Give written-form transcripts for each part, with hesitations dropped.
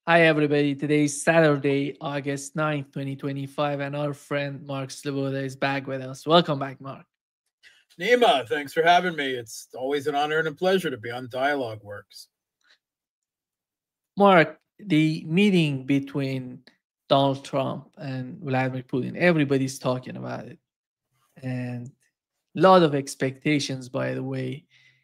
Hi, everybody. Today is Saturday, August 9th, 2025, and our friend Mark Sloboda is back with us. Welcome back, Mark. Nima, thanks for having me. It's always an honor and a pleasure to be on Dialogue Works. Mark, the meeting between Donald Trump and Vladimir Putin, everybody's talking about it. And a lot of expectations, by the way.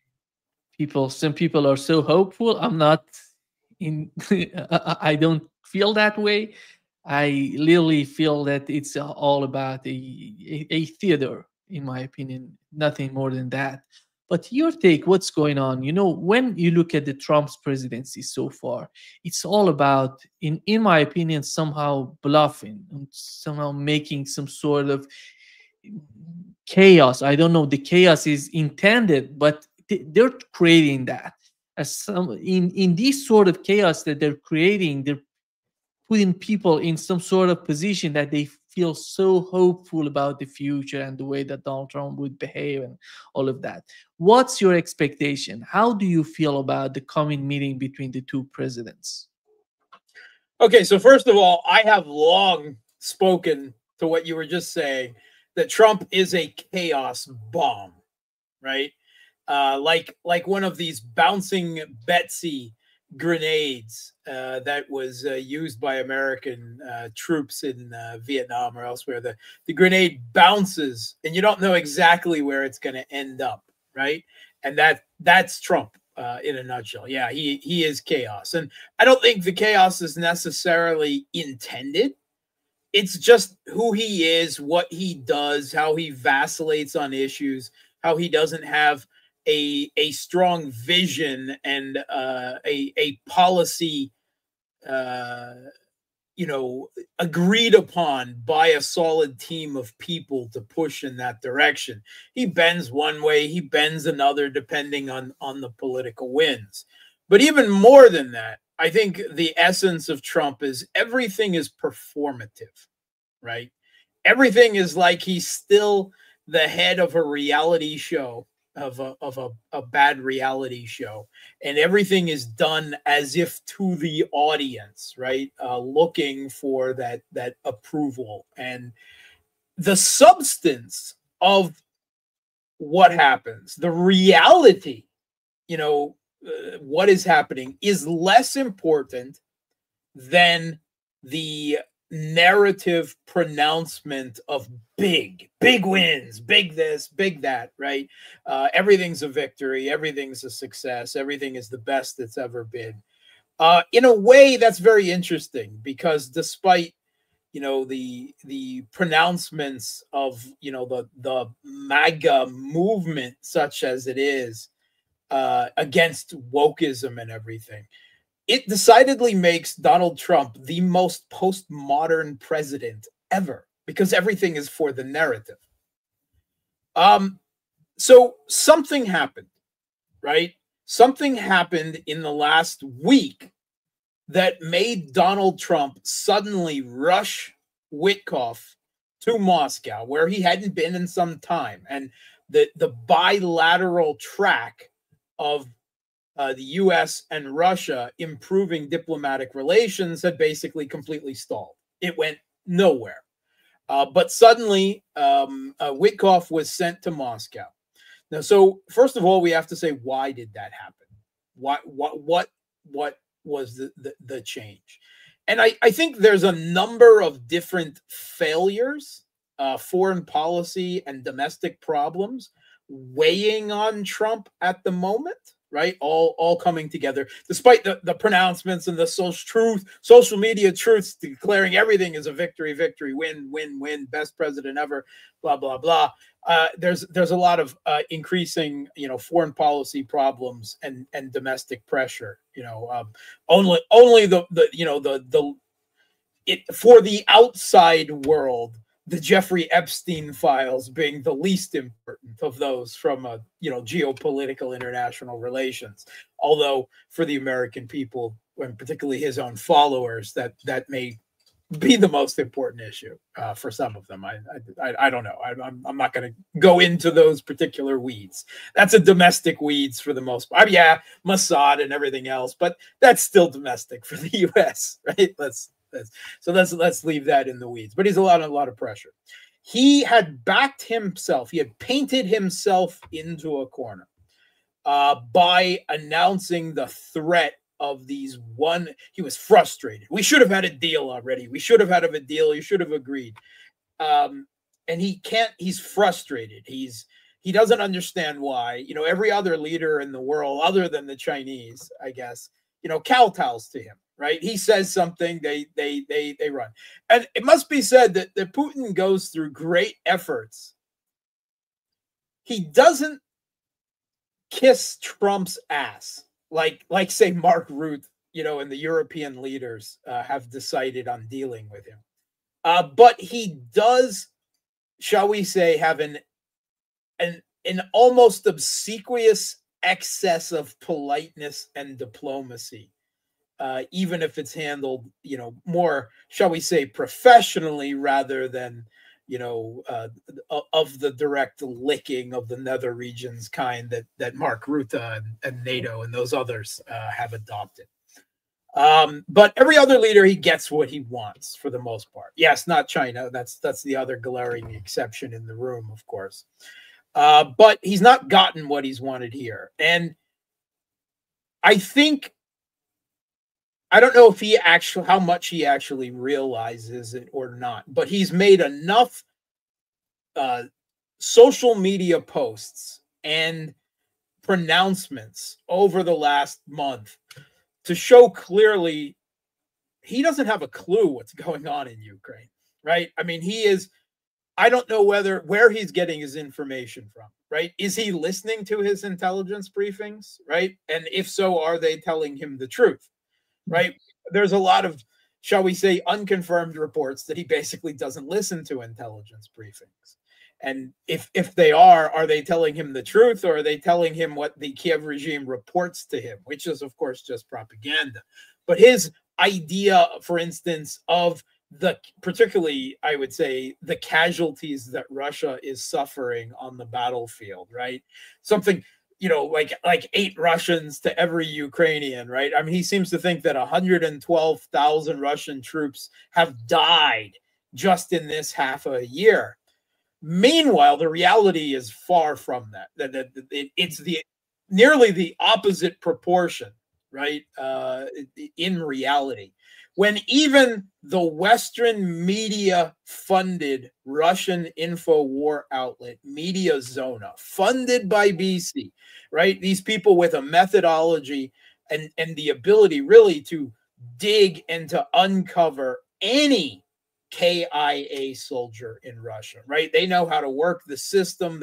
Some people are so hopeful. I'm not in, I don't feel that way. I literally feel that it's all about a theater, in my opinion, nothing more than that. But your take, what's going on? When you look at the Trump's presidency so far, it's all about, in my opinion, somehow bluffing and somehow making some sort of chaos. I don't know. The chaos is intended, but they're creating that as some in this sort of chaos that they're creating. They're putting people in some sort of position that they feel so hopeful about the future and the way that Donald Trump would behave and all of that. What's your expectation? How do you feel about the coming meeting between the two presidents? Okay, so first of all, I have long spoken to what you were just saying that Trump is a chaos bomb, right? Like one of these bouncing Betsy grenades that was used by American troops in Vietnam or elsewhere. The grenade bounces, and you don't know exactly where it's going to end up, right? And that's Trump in a nutshell. Yeah, he is chaos, and I don't think the chaos is necessarily intended. It's just who he is, what he does, how he vacillates on issues, how he doesn't have a strong vision and a policy uh, agreed upon by a solid team of people to push in that direction. He bends one way, he bends another, depending on the political winds. But even more than that, I think the essence of Trump is everything is performative, right? Everything is like he's still the head of a reality show, of a bad reality show, and everything is done as if to the audience, right? Looking for that approval, and the substance of what happens, the reality, you know, what is happening is less important than the narrative pronouncement of big wins, big this, big that, right? Everything's a victory, everything's a success, everything is the best it's ever been. In a way, that's very interesting because despite the pronouncements of the MAGA movement, such as it is, against wokeism and everything, it decidedly makes Donald Trump the most postmodern president ever because everything is for the narrative. Um, so something happened, right? Something happened in the last week that made Donald Trump suddenly rush Witkoff to Moscow, where he hadn't been in some time, and the bilateral track of the U.S. and Russia improving diplomatic relations had basically completely stalled. It went nowhere. But suddenly, Witkoff was sent to Moscow. Now, so first of all, we have to say, why did that happen? What was the change? And I think there's a number of different failures, foreign policy and domestic problems weighing on Trump at the moment, right? All coming together, despite the pronouncements and the social media truths declaring everything is a victory, win, best president ever, blah blah blah. There's a lot of increasing foreign policy problems and domestic pressure. Only the it for the outside world, the Jeffrey Epstein files being the least important of those from geopolitical international relations. Although for the American people, and particularly his own followers, that may be the most important issue for some of them. I don't know. I'm not going to go into those particular weeds. That's a domestic weeds for the most part. Yeah, Mossad and everything else, but that's still domestic for the U.S. Right? Let's leave that in the weeds. But he's a lot of pressure. He had backed himself. He had painted himself into a corner by announcing the threat of these he was frustrated. We should have had a deal already. We should have had a deal. You should have agreed. And he's frustrated. He doesn't understand why, every other leader in the world other than the Chinese, I guess, kowtows to him, right? He says something, they run. And it must be said that Putin goes through great efforts. He doesn't kiss Trump's ass. Like say Mark Rutte, and the European leaders have decided on dealing with him. But he does, shall we say, have an almost obsequious excess of politeness and diplomacy, even if it's handled, more, shall we say, professionally rather than, of the direct licking of the nether regions kind that Mark Rutte and NATO and those others have adopted. But every other leader, he gets what he wants for the most part. Yes, not China. That's the other glaring exception in the room, of course. But he's not gotten what he's wanted here. And I think, I don't know if how much he actually realizes it or not, but he's made enough social media posts and pronouncements over the last month to show clearly he doesn't have a clue what's going on in Ukraine, right? I mean, I don't know where he's getting his information from, right? Is he listening to his intelligence briefings, right? And if so, are they telling him the truth? Right? There's a lot of, shall we say, unconfirmed reports that he basically doesn't listen to intelligence briefings. And if they are they telling him the truth, or are they telling him what the Kiev regime reports to him, which is, of course, just propaganda? But his idea, for instance, of particularly, I would say, the casualties that Russia is suffering on the battlefield, right? Something, like 8 Russians to every Ukrainian, right? I mean, he seems to think that 112,000 Russian troops have died just in this half a year. Meanwhile, the reality is far from that. It's nearly the opposite proportion, right? In reality, when even the Western media-funded Russian info war outlet, Media Zona, funded by BC, right? These people with a methodology and the ability really to dig and to uncover any KIA soldier in Russia, right? They know how to work the system.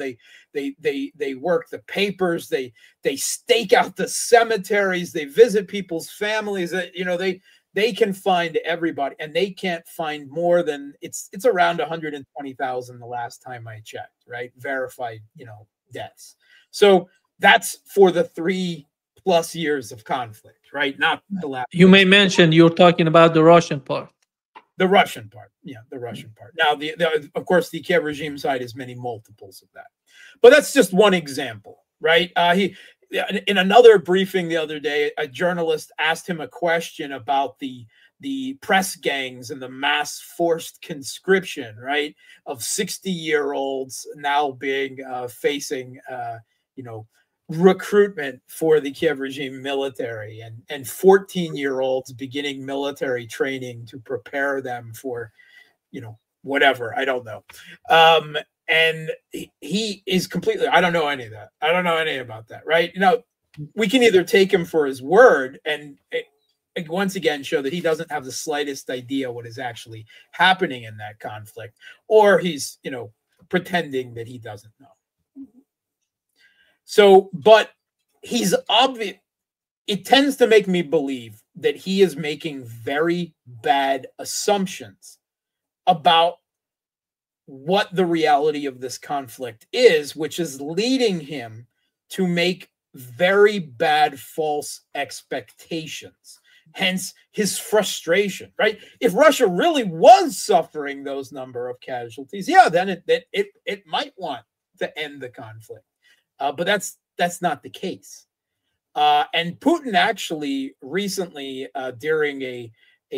They work the papers. They stake out the cemeteries. They visit people's families. They can find everybody, and they can't find more than it's around 120,000 the last time I checked, right? Verified, deaths. So that's for the 3+ years of conflict, right? Not the last. You may mention you're talking about the Russian part. The Russian part, yeah, the Russian part. Now, of course, the Kiev regime side is many multiples of that, but that's just one example, right? In another briefing the other day, a journalist asked him a question about the press gangs and the mass forced conscription, right, of 60-year-olds now being facing, recruitment for the Kiev regime military, and 14-year-olds beginning military training to prepare them for, whatever, I don't know. And he is completely, I don't know any of that. I don't know any about that, right? We can either take him for his word and once again show that he doesn't have the slightest idea what is actually happening in that conflict, or he's, pretending that he doesn't know. So, but he's obvious. It tends to make me believe that he is making very bad assumptions about what the reality of this conflict is, which is leading him to make very bad false expectations. Hence his frustration, right? If Russia really was suffering those number of casualties, yeah, then it might want to end the conflict. But that's not the case. And Putin actually recently, during a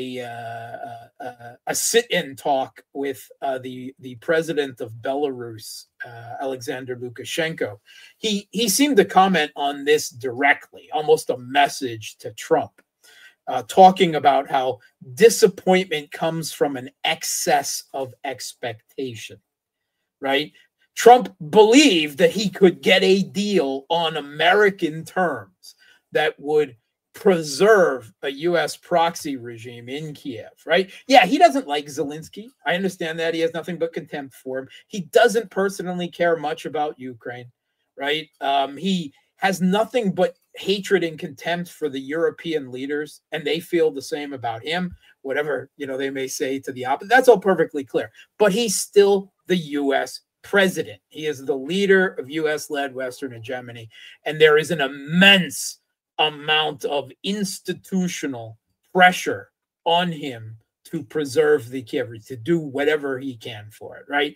sit-in talk with the president of Belarus, Alexander Lukashenko, he seemed to comment on this directly, almost a message to Trump, talking about how disappointment comes from an excess of expectation, right? Trump believed that he could get a deal on American terms that would preserve a U.S. proxy regime in Kiev, right? Yeah, he doesn't like Zelensky. I understand that. He has nothing but contempt for him. He doesn't personally care much about Ukraine, right? He has nothing but hatred and contempt for the European leaders, and they feel the same about him, whatever, they may say to the opposite. That's all perfectly clear. But he's still the U.S. president. He is the leader of U.S.-led Western hegemony, and there is an immense amount of institutional pressure on him to preserve the Kiev, to do whatever he can for it, right?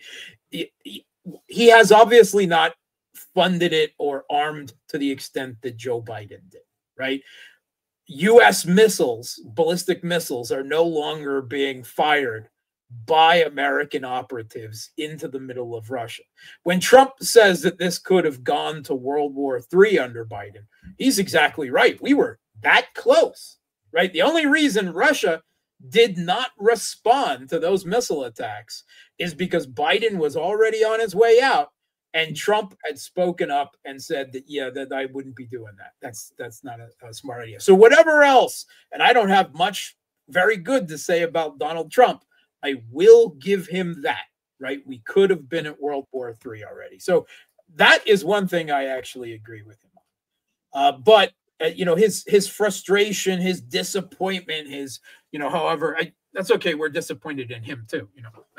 He has obviously not funded it or armed to the extent that Joe Biden did, right? U.S. missiles, ballistic missiles, are no longer being fired by American operatives into the middle of Russia. When Trump says that this could have gone to World War III under Biden, he's exactly right. We were that close, right? The only reason Russia did not respond to those missile attacks is because Biden was already on his way out, and Trump had spoken up and said that, yeah, that I wouldn't be doing that. That's not a smart idea. So whatever else, and I don't have much very good to say about Donald Trump, I will give him that, right? We could have been at World War III already. So that is one thing I actually agree with him on. But his frustration, his disappointment, however, that's okay. We're disappointed in him too,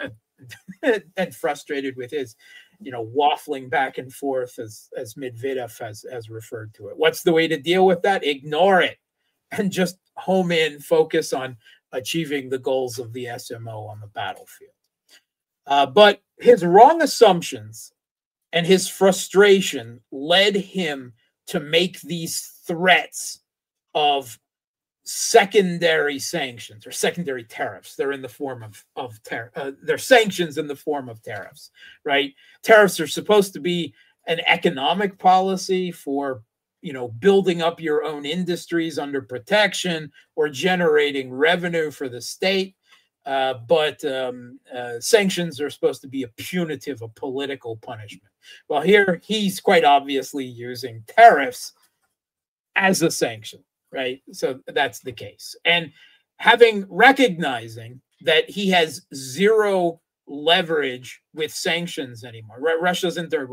and frustrated with his, waffling back and forth, as Medvedev has referred to it. What's the way to deal with that? Ignore it and just home in, focus on achieving the goals of the SMO on the battlefield. But his wrong assumptions and his frustration led him to make these threats of secondary sanctions or secondary tariffs. They're in the form of they're sanctions in the form of tariffs, right? Tariffs are supposed to be an economic policy for building up your own industries under protection or generating revenue for the state. But sanctions are supposed to be a punitive, a political punishment. Well, here he's quite obviously using tariffs as a sanction, right? So that's the case. And recognizing that he has zero leverage with sanctions anymore. Russia's in there,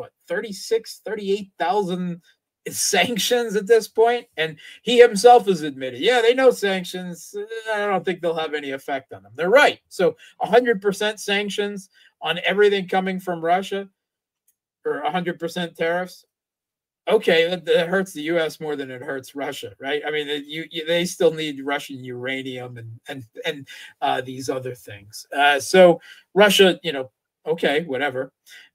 38,000 sanctions at this point, and he himself has admitted, yeah, they know sanctions. I don't think they'll have any effect on them. They're right. So 100% sanctions on everything coming from Russia, or 100% tariffs. Okay, that hurts the U.S. more than it hurts Russia, right? I mean, they still need Russian uranium and these other things. So Russia, okay, whatever.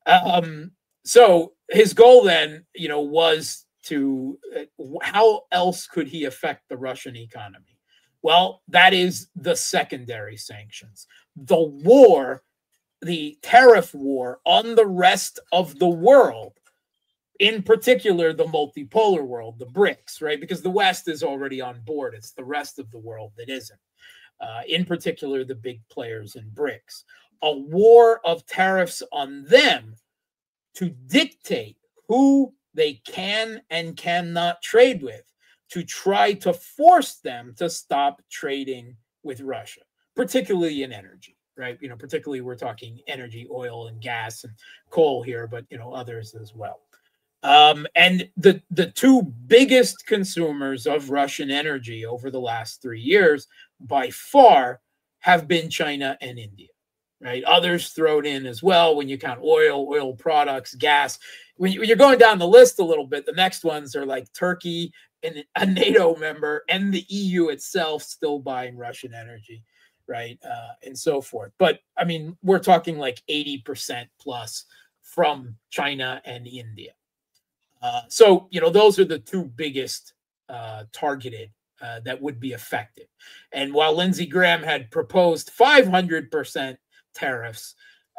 So his goal then, was to how else could he affect the Russian economy? Well, that is the secondary sanctions. The war, the tariff war on the rest of the world, in particular, the multipolar world, the BRICS, right? Because the West is already on board. It's the rest of the world that isn't. In particular, the big players in BRICS. A war of tariffs on them to dictate who they can and cannot trade with, to try to force them to stop trading with Russia, particularly in energy, right? Particularly we're talking energy, oil and gas and coal here, but, others as well. And the two biggest consumers of Russian energy over the last 3 years by far have been China and India, right? Others thrown in as well when you count oil products, gas. when you're going down the list a little bit, the next ones are like Turkey and a NATO member and the EU itself still buying Russian energy, right? And so forth. But I mean, we're talking like 80% plus from China and India. So, you know, those are the two biggest targeted that would be affected. And while Lindsey Graham had proposed 500% tariffs,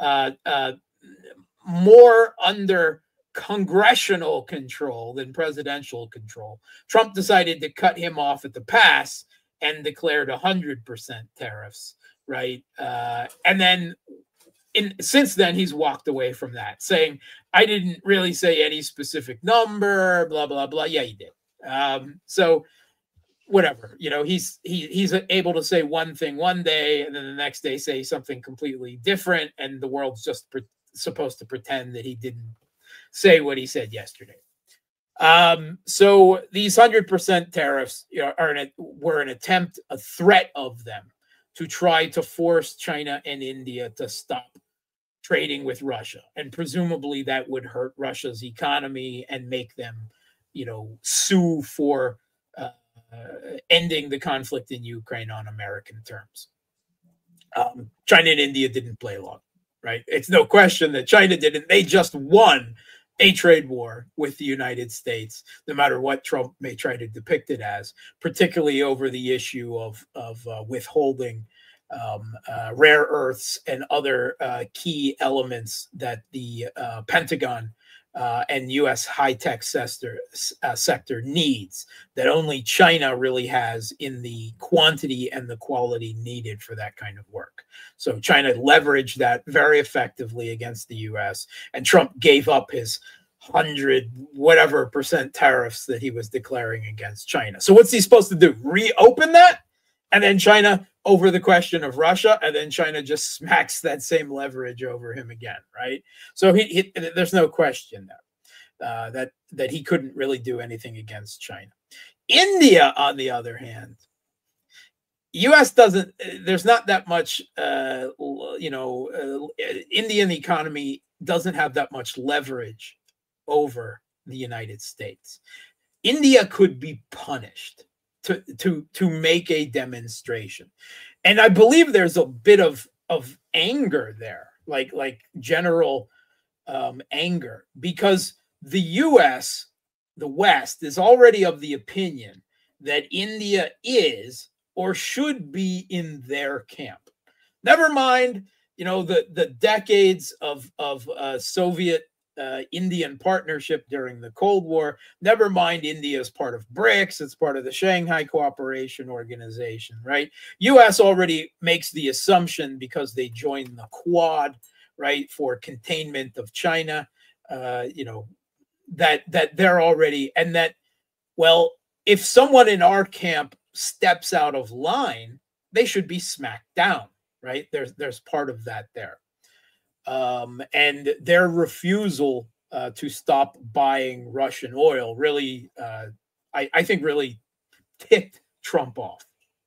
more under congressional control than presidential control, Trump decided to cut him off at the pass and declared 100% tariffs, right? And then since then, he's walked away from that, saying, I didn't really say any specific number, blah, blah, blah. Yeah, he did. So whatever, you know, he's able to say one thing one day and then the next day say something completely different. And the world's just supposed to pretend that he didn't say what he said yesterday. So these 100% tariffs, you know, were an attempt, a threat of them to try to force China and India to stop trading with Russia. And presumably that would hurt Russia's economy and make them, you know, sue for ending the conflict in Ukraine on American terms. China and India didn't play along, right? It's no question that China didn't. They just won a trade war with the United States, no matter what Trump may try to depict it as, particularly over the issue of withholding rare earths and other key elements that the Pentagon and U.S. high-tech sector needs, that only China really has in the quantity and the quality needed for that kind of work. So China leveraged that very effectively against the U.S., and Trump gave up his 100% tariffs that he was declaring against China. So what's he supposed to do? Reopen that? And then China over the question of Russia, and then China just smacks that same leverage over him again, right? So there's no question there that he couldn't really do anything against China. India, on the other hand, U.S. doesn't. There's not that much. Indian economy doesn't have that much leverage over the United States. India could be punished to make a demonstration, and I believe there's a bit of anger there, like general anger, because the U.S., the West, is already of the opinion that India is or should be in their camp. Never mind, you know, the decades of Soviet Indian partnership during the Cold War. Never mind, India is part of BRICS. It's part of the Shanghai Cooperation Organization, right? U.S. already makes the assumption, because they joined the Quad, right, for containment of China, that they're already, and that, well, if someone in our camp steps out of line, they should be smacked down, right? There's part of that there. And their refusal to stop buying Russian oil really, I think, really ticked Trump off.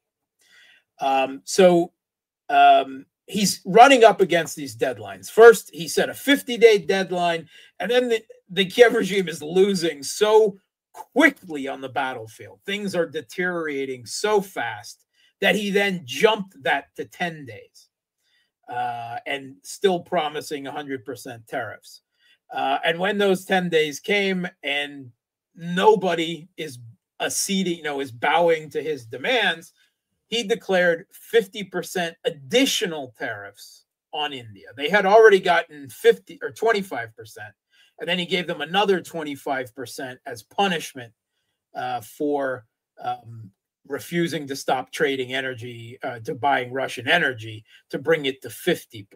He's running up against these deadlines. First, he set a 50-day deadline, and then the Kiev regime is losing so quickly on the battlefield. Things are deteriorating so fast that he then jumped that to 10 days. And still promising 100% tariffs. And when those 10 days came and nobody is acceding, is bowing to his demands, he declared 50% additional tariffs on India. They had already gotten 50 or 25%, and then he gave them another 25% as punishment for refusing to stop trading energy, to buying Russian energy, to bring it to 50%.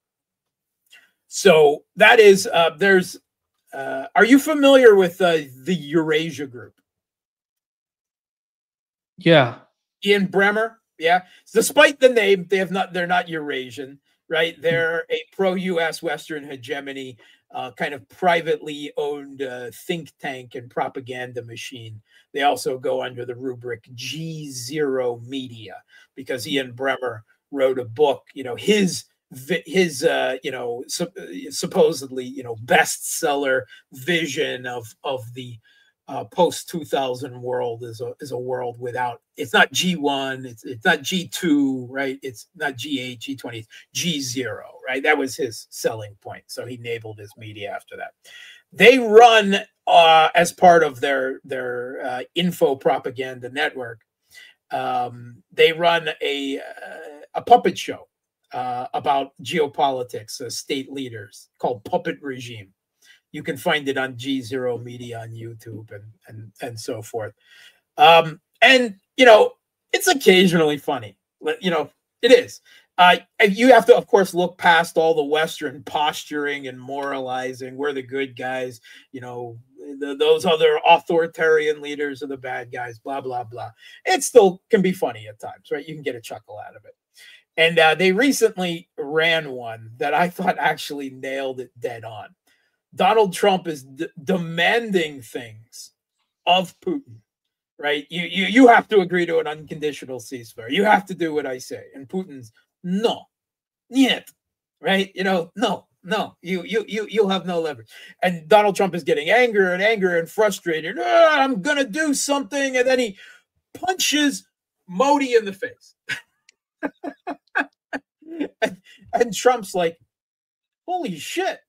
So that is, are you familiar with the Eurasia Group? Yeah. Ian Bremmer. Yeah. Despite the name, they're not Eurasian, right? They're a pro-US Western hegemony, kind of privately owned think tank and propaganda machine. They also go under the rubric G0 Media, because Ian Bremmer wrote a book, his his supposedly bestseller vision of the post 2000 world is a world without, it's not G1, it's not G2, right? It's not G8, G20, G0, right? That was his selling point. So he enabled his media after that. They run as part of their info propaganda network. They run a puppet show about geopolitics, state leaders, called Puppet Regime. You can find it on G0 Media on YouTube and so forth. And it's occasionally funny. It is. You have to, of course, look past all the Western posturing and moralizing. We're the good guys. Those other authoritarian leaders are the bad guys, blah, blah, blah. It still can be funny at times, right? You can get a chuckle out of it. And they recently ran one that I thought actually nailed it dead on. Donald Trump is demanding things of Putin, right? You have to agree to an unconditional ceasefire. You have to do what I say. And Putin's no, yet, right? No, you'll have no leverage. And Donald Trump is getting angrier and frustrated. I'm gonna do something, and then he punches Modi in the face. and Trump's like, holy shit,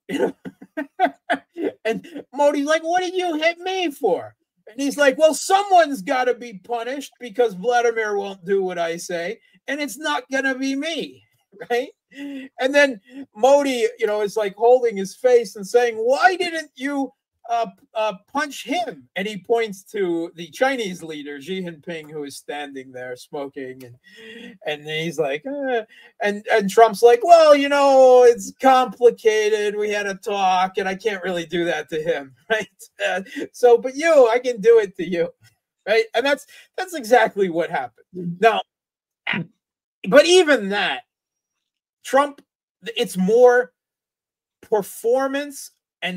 and Modi's like, what did you hit me for? And he's like, well, someone's got to be punished because Vladimir won't do what I say, and it's not gonna be me, right? And then Modi, is like holding his face and saying, why didn't you punch him? And he points to the Chinese leader, Xi Jinping, who is standing there smoking. And he's like, and Trump's like, well, it's complicated. We had a talk and I can't really do that to him. Right. But I can do it to you. Right. And that's exactly what happened. Now, but even that, Trump, it's more performance and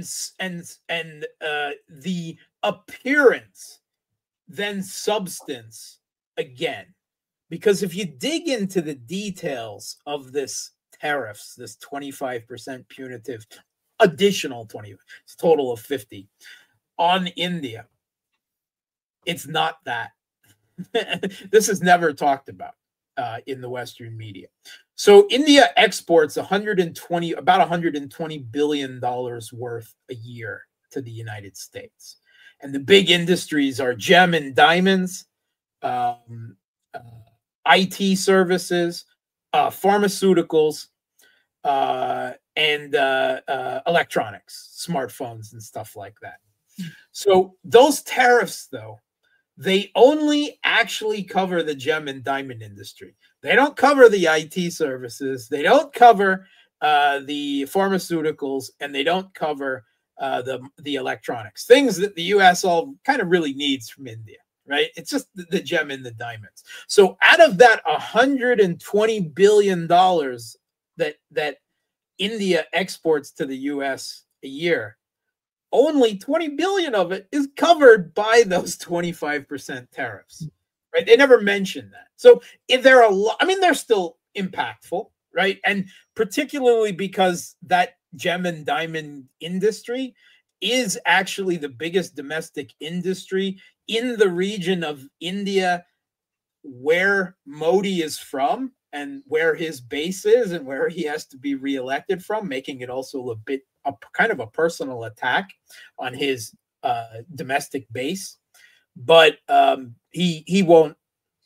the appearance than substance again. Because if you dig into the details of this tariffs, this 25% punitive, additional 20, it's a total of 50 on India, it's not that. This is never talked about in the Western media. So India exports about $120 billion worth a year to the United States. And the big industries are gem and diamonds, IT services, pharmaceuticals, and electronics, smartphones and stuff like that. So those tariffs, though, they only actually cover the gem and diamond industry. They don't cover the IT services. They don't cover the pharmaceuticals, and they don't cover the electronics, things that the U.S. all kind of really needs from India, right? It's just the gem and the diamonds. So out of that $120 billion that India exports to the U.S. a year, only 20 billion of it is covered by those 25% tariffs, right? They never mention that. So if they're they're still impactful, right? And particularly because that gem and diamond industry is actually the biggest domestic industry in the region of India where Modi is from and where his base is and where he has to be reelected from, making it also a kind of a personal attack on his domestic base. But he won't,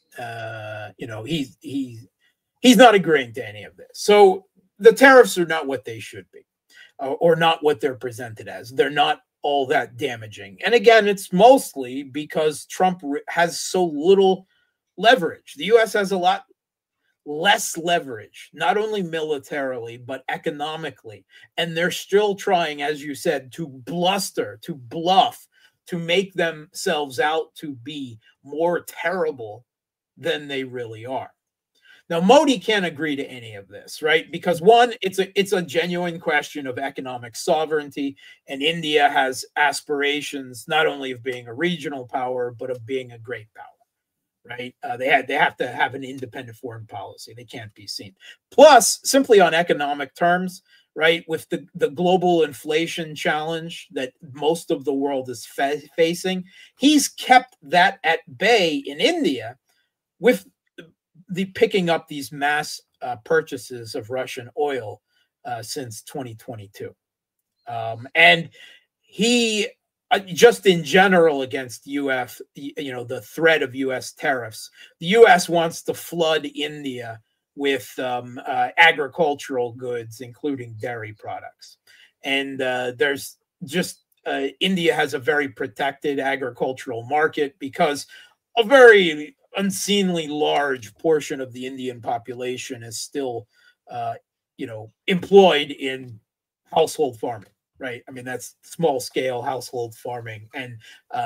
he's not agreeing to any of this. So the tariffs are not what they should be, or not what they're presented as. They're not all that damaging. And again, it's mostly because Trump has so little leverage. The U.S. has a lot less leverage, not only militarily, but economically. And they're still trying, as you said, to bluster, to bluff, to make themselves out to be more terrible than they really are. Now, Modi can't agree to any of this, right? Because one, it's a genuine question of economic sovereignty, and India has aspirations not only of being a regional power, but of being a great power, right? They have to have an independent foreign policy. They can't be seen. Plus, simply on economic terms, right, with the global inflation challenge that most of the world is facing, he's kept that at bay in India with the picking up these mass purchases of Russian oil since 2022. And he just in general against U.S., the threat of U.S. tariffs, the U.S. wants to flood India with agricultural goods, including dairy products. And there's just India has a very protected agricultural market because a very unseemly large portion of the Indian population is still, employed in household farming. Right. I mean, that's small scale household farming. And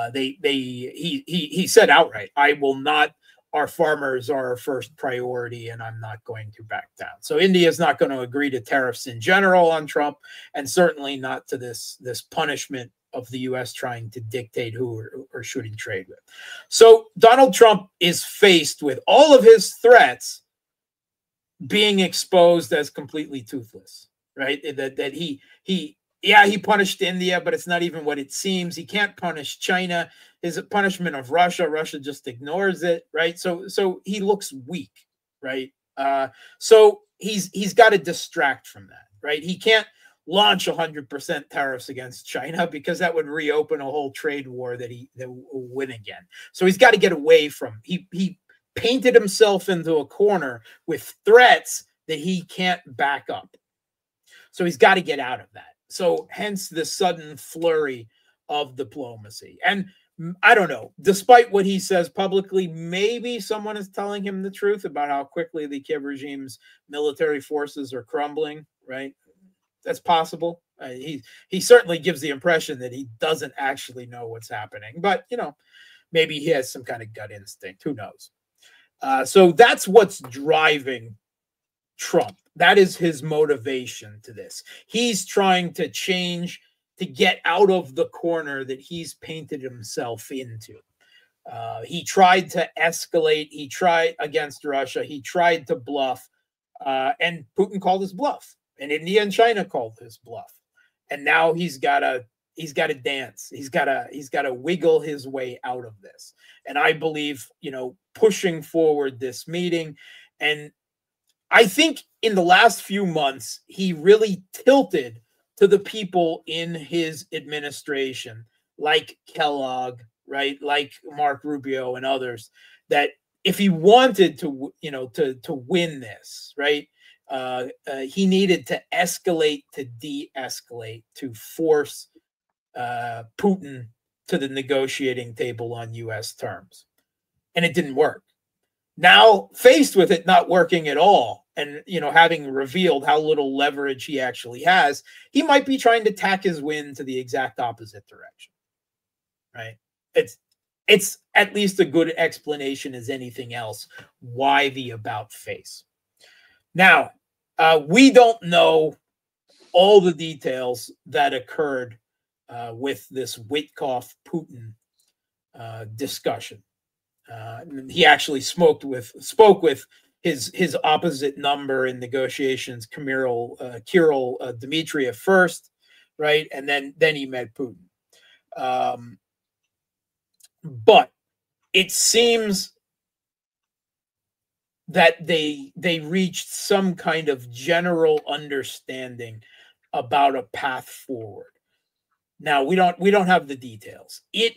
he said outright, I will not, our farmers are our first priority, and I'm not going to back down. So India is not going to agree to tariffs in general on Trump, and certainly not to this punishment of the U.S. trying to dictate who or shouldn't trade with. So Donald Trump is faced with all of his threats being exposed as completely toothless, right? That he punished India, but it's not even what it seems. He can't punish China. His punishment of Russia just ignores it, right? So he looks weak, right? So he's got to distract from that, right? He can't launch 100% tariffs against China because that would reopen a whole trade war that will win again. So he's got to get away from. He painted himself into a corner with threats that he can't back up. So he's got to get out of that. So hence the sudden flurry of diplomacy. And I don't know, despite what he says publicly, maybe someone is telling him the truth about how quickly the Kiev regime's military forces are crumbling, right? That's possible. He certainly gives the impression that he doesn't actually know what's happening. But, maybe he has some kind of gut instinct. Who knows? So that's what's driving Trump. That is his motivation to this. He's trying to change, to get out of the corner that he's painted himself into. He tried to escalate. He tried against Russia. He tried to bluff, and Putin called his bluff, and India and China called his bluff. And now he's got to dance. He's got to wiggle his way out of this. And I believe, pushing forward this meeting, and I think in the last few months, he really tilted to the people in his administration, like Kellogg, right, like Mark Rubio and others, that if he wanted to, to win this, right, he needed to escalate to de-escalate, to force Putin to the negotiating table on U.S. terms. And it didn't work. Now, faced with it not working at all, and having revealed how little leverage he actually has, he might be trying to tack his win to the exact opposite direction. Right? It's at least a good explanation as anything else why the about face. Now, we don't know all the details that occurred with this Witkoff-Putin discussion. He actually spoke with his opposite number in negotiations, Kirill Dmitriev first, right, and then he met Putin. But it seems that they reached some kind of general understanding about a path forward. Now we don't have the details. It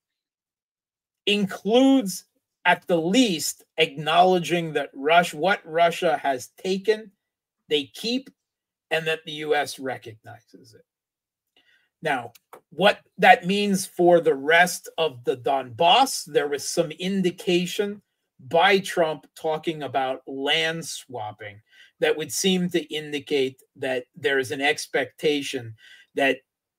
includes, at the least, acknowledging that what Russia has taken, they keep, and that the U.S. recognizes it. Now, what that means for the rest of the Donbass, there was some indication by Trump talking about land swapping that would seem to indicate that there is an expectation that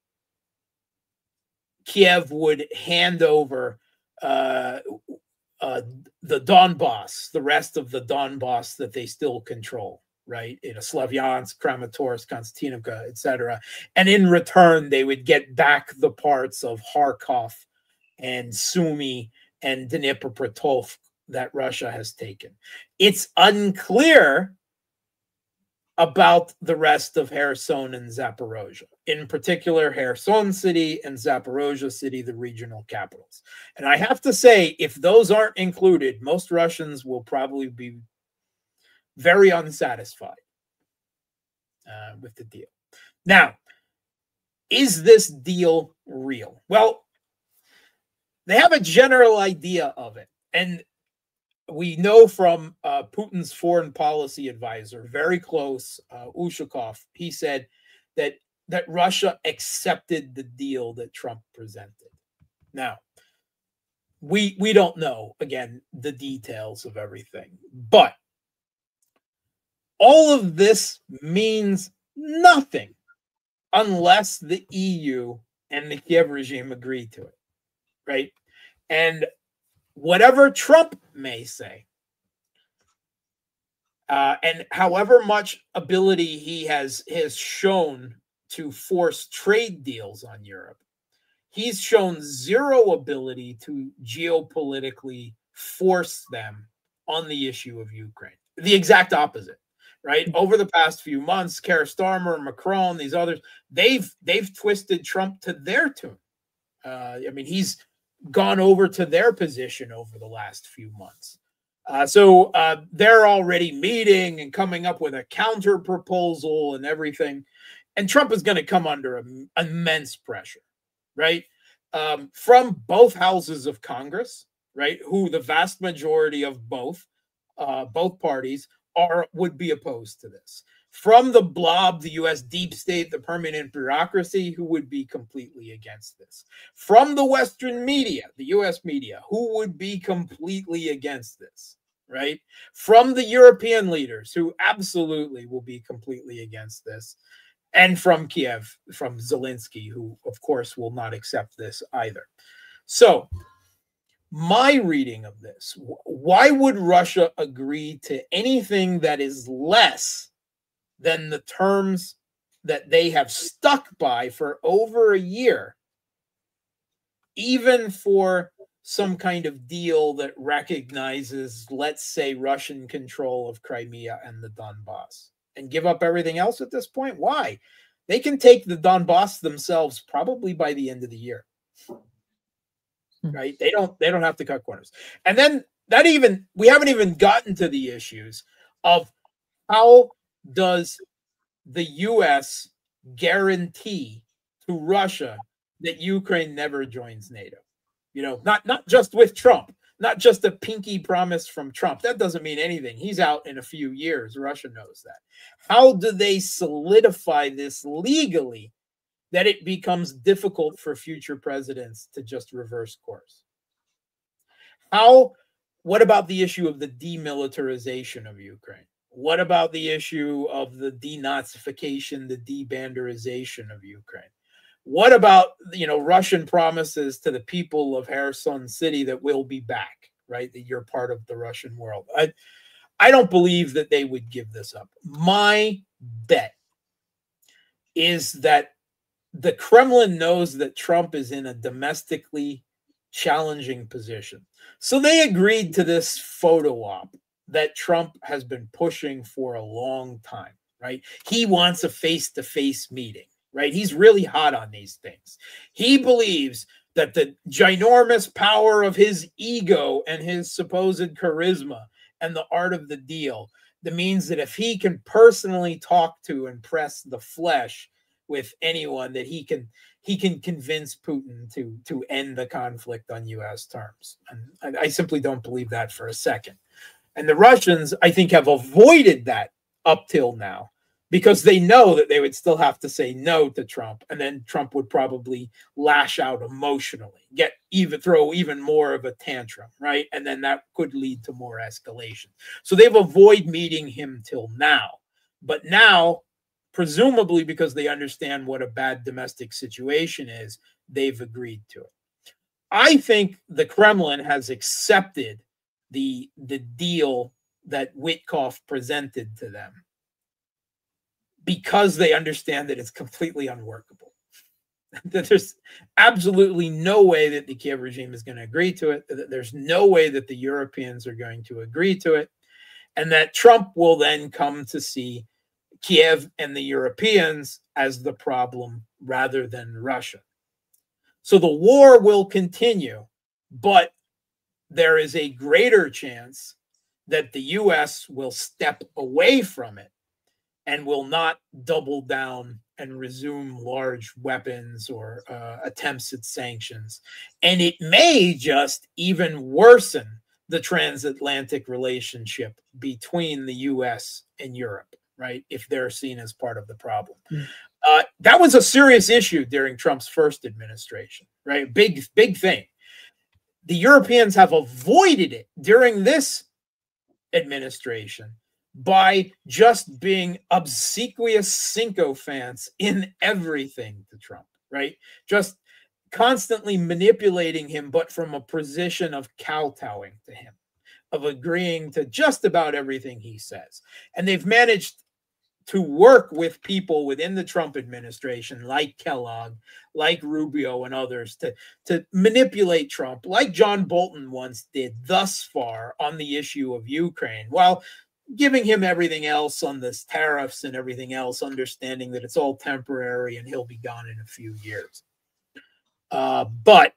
Kiev would hand over the Donbass, the rest of the Donbass that they still control, right? Slavyansk, Kramatorsk, Konstantinovka, etc. And in return, they would get back the parts of Kharkov and Sumy and Dnipropetrovsk that Russia has taken. It's unclear about the rest of Kherson and Zaporozhye, in particular Kherson City and Zaporozhye City, the regional capitals. And I have to say, if those aren't included, most Russians will probably be very unsatisfied with the deal. Now, is this deal real? Well, they have a general idea of it. And we know from Putin's foreign policy advisor, very close, Ushakov, he said that Russia accepted the deal that Trump presented. Now, we don't know, again, the details of everything, but all of this means nothing unless the EU and the Kiev regime agree to it, right? And whatever Trump may say, and however much ability he has shown to force trade deals on Europe, he's shown zero ability to geopolitically force them on the issue of Ukraine. The exact opposite, right? Over the past few months, Keir Starmer, Macron, these others, they've twisted Trump to their tune. I mean, he's gone over to their position over the last few months. So they're already meeting and coming up with a counter proposal and everything. And Trump is going to come under immense pressure, right? From both houses of Congress, right? Who the vast majority of both parties would be opposed to this. From the blob, the U.S. deep state, the permanent bureaucracy, who would be completely against this. From the Western media, the U.S. media, who would be completely against this, right? From the European leaders, who absolutely will be completely against this. And from Kiev, from Zelensky, who, of course, will not accept this either. So my reading of this, why would Russia agree to anything that is less than the terms that they have stuck by for over a year, even for some kind of deal that recognizes, let's say, Russian control of Crimea and the Donbass, and give up everything else at this point? Why? They can take the Donbass themselves probably by the end of the year, right? They don't have to cut corners. And then we haven't even gotten to the issues of how does the U.S. guarantee to Russia that Ukraine never joins NATO? You know, not just with Trump, not just a pinky promise from Trump. That doesn't mean anything. He's out in a few years. Russia knows that. How do they solidify this legally that it becomes difficult for future presidents to just reverse course? What about the issue of the demilitarization of Ukraine? What about the issue of the denazification, the debanderization of Ukraine? What about, Russian promises to the people of Kherson City that we'll be back, right? That you're part of the Russian world. I don't believe that they would give this up. My bet is that the Kremlin knows that Trump is in a domestically challenging position. So they agreed to this photo op that Trump has been pushing for a long time, right? He wants a face-to-face meeting, right? He's really hot on these things. He believes that the ginormous power of his ego and his supposed charisma and the art of the deal, that means that if he can personally talk to and press the flesh with anyone, that he can convince Putin to end the conflict on U.S. terms. And I simply don't believe that for a second. And the Russians, I think, have avoided that up till now because they know that they would still have to say no to Trump, and then Trump would probably lash out emotionally, throw even more of a tantrum, right? And then that could lead to more escalation. So they've avoided meeting him till now. But now, presumably because they understand what a bad domestic situation is, they've agreed to it. I think the Kremlin has accepted the deal that Witkoff presented to them because they understand that it's completely unworkable. that there's absolutely no way that the Kiev regime is going to agree to it, that there's no way that the Europeans are going to agree to it, and that Trump will then come to see Kiev and the Europeans as the problem rather than Russia. So the war will continue, but there is a greater chance that the US will step away from it and will not double down and resume large weapons or attempts at sanctions. And it may just even worsen the transatlantic relationship between the US and Europe, right? If they're seen as part of the problem. That was a serious issue during Trump's first administration, right? Big thing. The Europeans have avoided it during this administration by just being obsequious sycophants in everything to Trump, right? Just constantly manipulating him, but from a position of kowtowing to him, of agreeing to just about everything he says. And they've managed to work with people within the Trump administration, like Kellogg, like Rubio and others, to manipulate Trump, like John Bolton once did thus far on the issue of Ukraine, while giving him everything else on this tariffs and everything else, understanding that it's all temporary and he'll be gone in a few years. But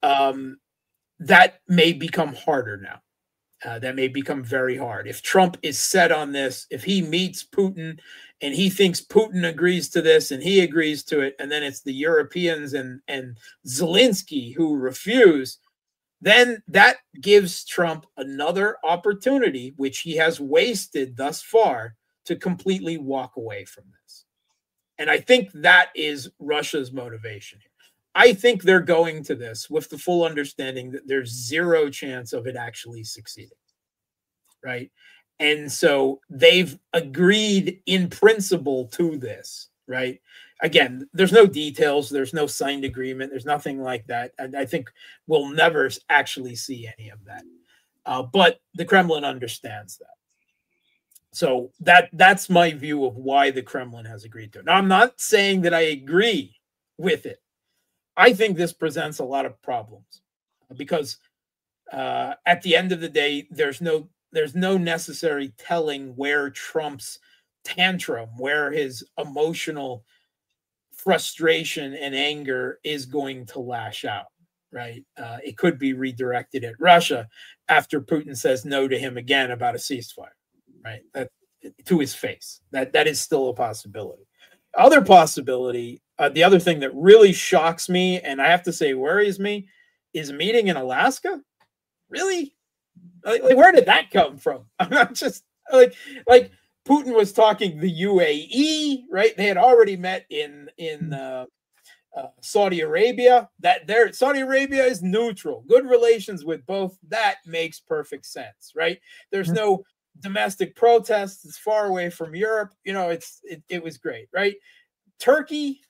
that may become harder now. That may become very hard. If Trump is set on this, if he meets Putin and he thinks Putin agrees to this and he agrees to it, and then it's the Europeans and Zelensky who refuse, then that gives Trump another opportunity, which he has wasted thus far, to completely walk away from this. And I think that is Russia's motivation here. I think they're going to this with the full understanding that there's zero chance of it actually succeeding, right? And so they've agreed in principle to this, right? Again, there's no details, there's no signed agreement, there's nothing like that. And I think we'll never actually see any of that. But the Kremlin understands that. So that's my view of why the Kremlin has agreed to it. Now, I'm not saying that I agree with it. I think this presents a lot of problems because at the end of the day, there's no necessary telling where Trump's tantrum, where his emotional frustration and anger is going to lash out, right? It could be redirected at Russia after Putin says no to him again about a ceasefire, right? That to his face. That is still a possibility. Other possibility, the other thing that really shocks me, and I have to say worries me, is a meeting in Alaska. Really? Like where did that come from? I'm not just like Putin was talking the UAE, right? They had already met in Saudi Arabia. Saudi Arabia is neutral. Good relations with both. That makes perfect sense, right? There's no domestic protests. It's far away from Europe. You know, it was great, right? Turkey.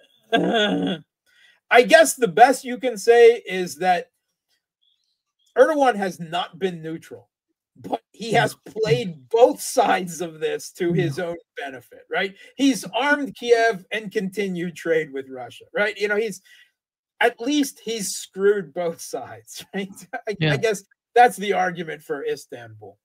I guess the best you can say is that Erdogan has not been neutral, but he has played both sides of this to his own benefit, right? He's armed Kiev and continued trade with Russia, right? You know, he's screwed both sides, right? I guess that's the argument for Istanbul.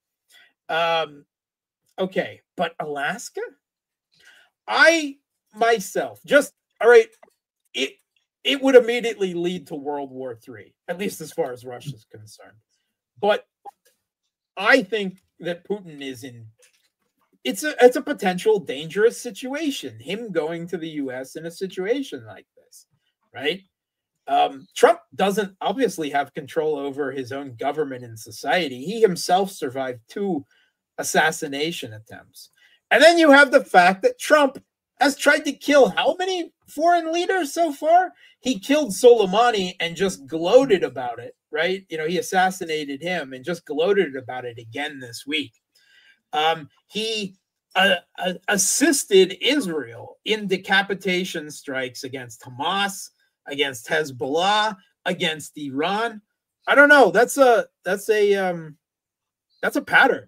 Okay, but Alaska? I myself just, all right, it would immediately lead to World War III, at least as far as Russia is concerned. But I think that Putin is it's a potential dangerous situation, him going to the US in a situation like this, right? Trump doesn't obviously have control over his own government and society. He himself survived 2 assassination attempts. And then you have the fact that Trump has tried to kill how many foreign leaders so far? He killed Soleimani and just gloated about it, right? You know, he assassinated him and just gloated about it again this week. He assisted Israel in decapitation strikes against Hamas, against Hezbollah, against Iran. I don't know. That's a pattern.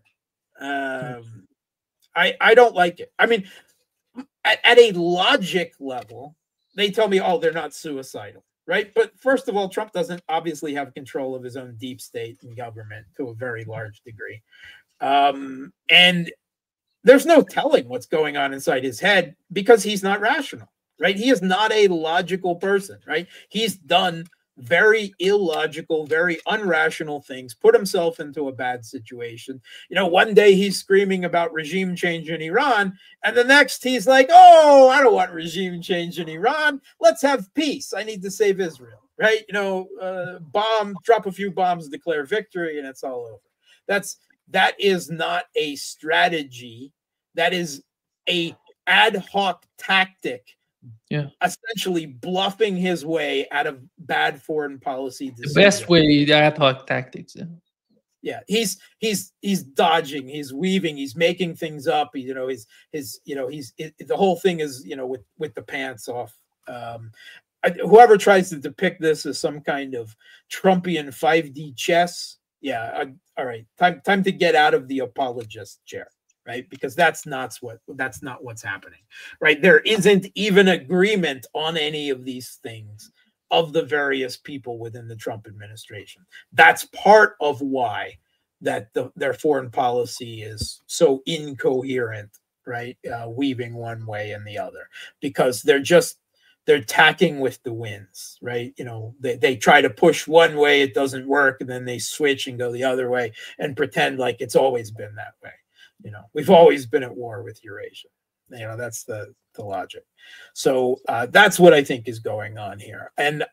I don't like it. I mean, at a logic level, they tell me, oh, they're not suicidal, right? But first of all, Trump doesn't obviously have control of his own deep state and government to a very large degree. And there's no telling what's going on inside his head because he's not rational, right? He is not a logical person, right? He's done very illogical, very unrational things, put himself into a bad situation. You know, one day he's screaming about regime change in Iran, and the next he's like, oh, I don't want regime change in Iran. Let's have peace. I need to save Israel, right? You know, drop a few bombs, declare victory, and it's all over. That is not a strategy. That is a ad hoc tactic, essentially bluffing his way out of bad foreign policy decisions. The best way, the ad hoc tactics. Yeah, he's dodging, he's weaving, he's making things up. You know, the whole thing is, you know, with the pants off. Whoever tries to depict this as some kind of Trumpian 5D chess, yeah, all right, time to get out of the apologist chair. Right, because that's not what's happening, right? There isn't even agreement on any of these things of the various people within the Trump administration. That's part of why their foreign policy is so incoherent, right? Weaving one way and the other, because they're tacking with the winds, right? You know, they try to push one way, it doesn't work, and then they switch and go the other way and pretend like it's always been that way. You know, we've always been at war with Eurasia. You know, that's the logic. So that's what I think is going on here. And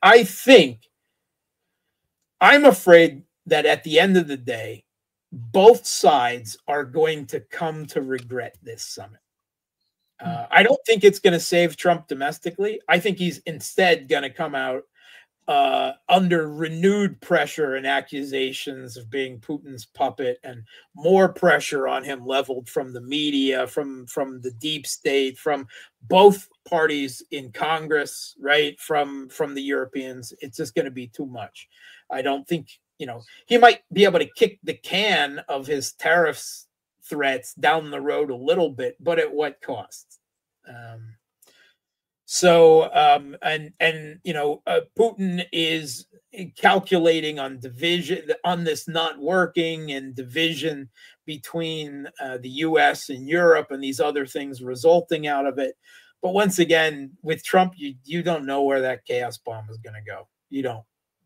I'm afraid that at the end of the day, both sides are going to come to regret this summit. I don't think it's going to save Trump domestically. I think he's instead going to come out under renewed pressure and accusations of being Putin's puppet, and more pressure on him leveled from the media, from the deep state, from both parties in Congress, right? From the Europeans. It's just going to be too much. I don't think, you know, he might be able to kick the can of his tariffs threats down the road a little bit, but at what cost? You know, Putin is calculating on division, on this not working, and division between the U.S. and Europe and these other things resulting out of it. But once again, with Trump, you don't know where that chaos bomb is going to go. You don't.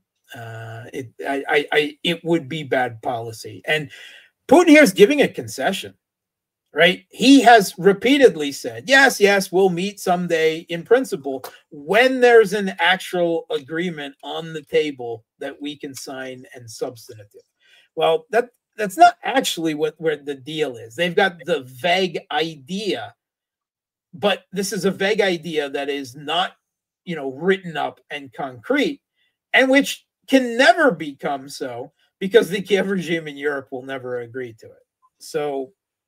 It would be bad policy, and Putin here is giving a concession. Right? He has repeatedly said, yes, we'll meet someday in principle when there's an actual agreement on the table that we can sign and substantive. Well, that's not actually where the deal is. They've got the vague idea, but this is a vague idea that is not, you know, written up and concrete, and which can never become so because the Kiev regime in Europe will never agree to it. So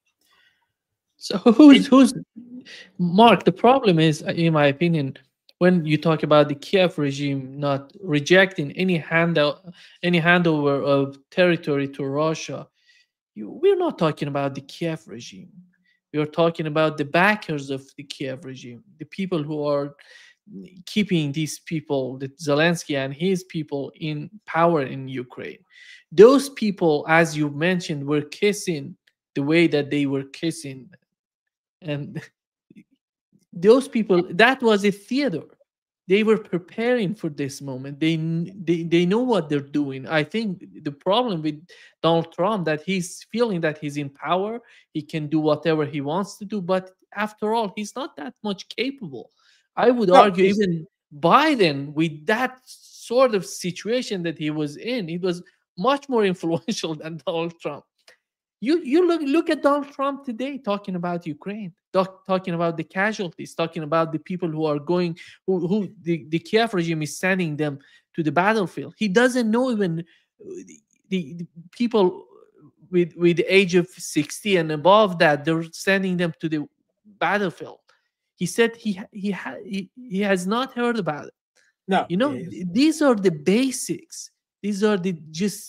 who's Mark? The problem is, in my opinion, when you talk about the Kiev regime not rejecting any handover of territory to Russia, we're not talking about the Kiev regime. We are talking about the backers of the Kiev regime, the people who are keeping these people, the Zelensky and his people, in power in Ukraine. Those people, as you mentioned, were kissing the way that they were kissing. And those people, that was a theater. They were preparing for this moment. They know what they're doing. I think the problem with Donald Trump, that he's feeling that he's in power, he can do whatever he wants to do, but after all, he's not that much capable. I would argue even Biden, with that sort of situation that he was in, he was much more influential than Donald Trump. You look at Donald Trump today talking about Ukraine, talking about the casualties, talking about the people who are going, who the Kiev regime is sending them to the battlefield. He doesn't know even the people with the age of 60 and above that they're sending them to the battlefield. He said he has not heard about it. No, you know, these are the basics. These are the just.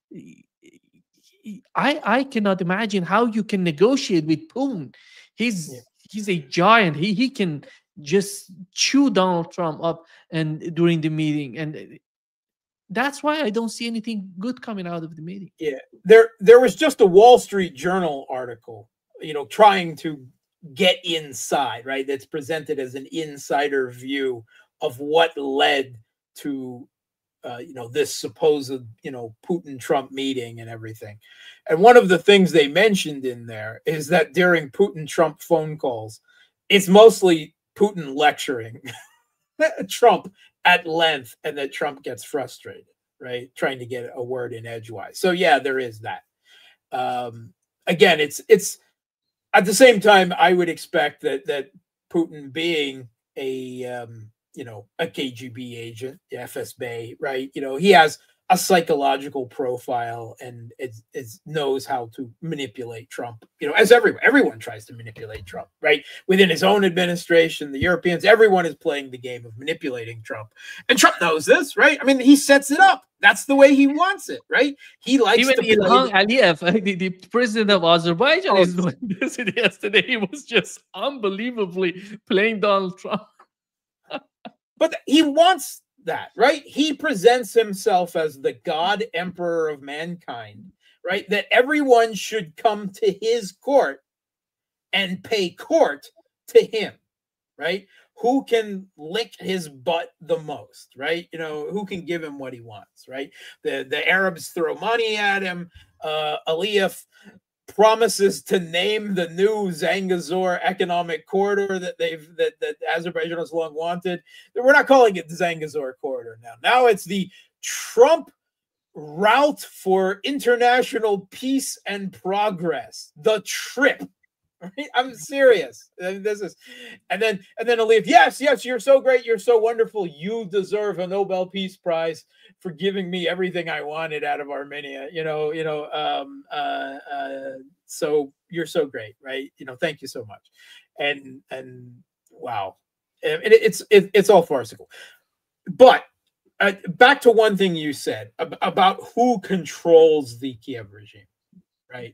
I cannot imagine how you can negotiate with Putin. He's a giant. He can just chew Donald Trump up and during the meeting, and that's why I don't see anything good coming out of the meeting. Yeah, there was just a Wall Street Journal article, trying to get inside, right? That's presented as an insider view of what led to this supposed Putin-Trump meeting and everything. And one of the things they mentioned in there is that during Putin-Trump phone calls, it's mostly Putin lecturing Trump at length, and that Trump gets frustrated, right? Trying to get a word in edgewise. So yeah, there is that. Again, it's at the same time, I would expect that Putin, being a KGB agent, the FSB, right? He has a psychological profile and it knows how to manipulate Trump, as everyone tries to manipulate Trump, right? Within his own administration, the Europeans, everyone is playing the game of manipulating Trump. And Trump knows this, right? I mean, he sets it up. That's the way he wants it, right? He likes even to play Ilham Aliyev, the president of Azerbaijan, is doing this yesterday. He was just unbelievably playing Donald Trump. But he wants that, right? He presents himself as the God Emperor of mankind, right? That everyone should come to his court and pay court to him, right? Who can lick his butt the most, right? Who can give him what he wants, right? The Arabs throw money at him. Aliyev promises to name the new Zangezur economic corridor that Azerbaijan has long wanted. We're not calling it the Zangezur corridor now. Now it's the Trump route for international peace and progress. The TRIP. Right? I'm serious. This is, and then Aliyev, yes, you're so great, you're so wonderful, you deserve a Nobel Peace Prize for giving me everything I wanted out of Armenia. So you're so great, right? Thank you so much. And wow, it's all farcical. But back to one thing you said about who controls the Kiev regime, right?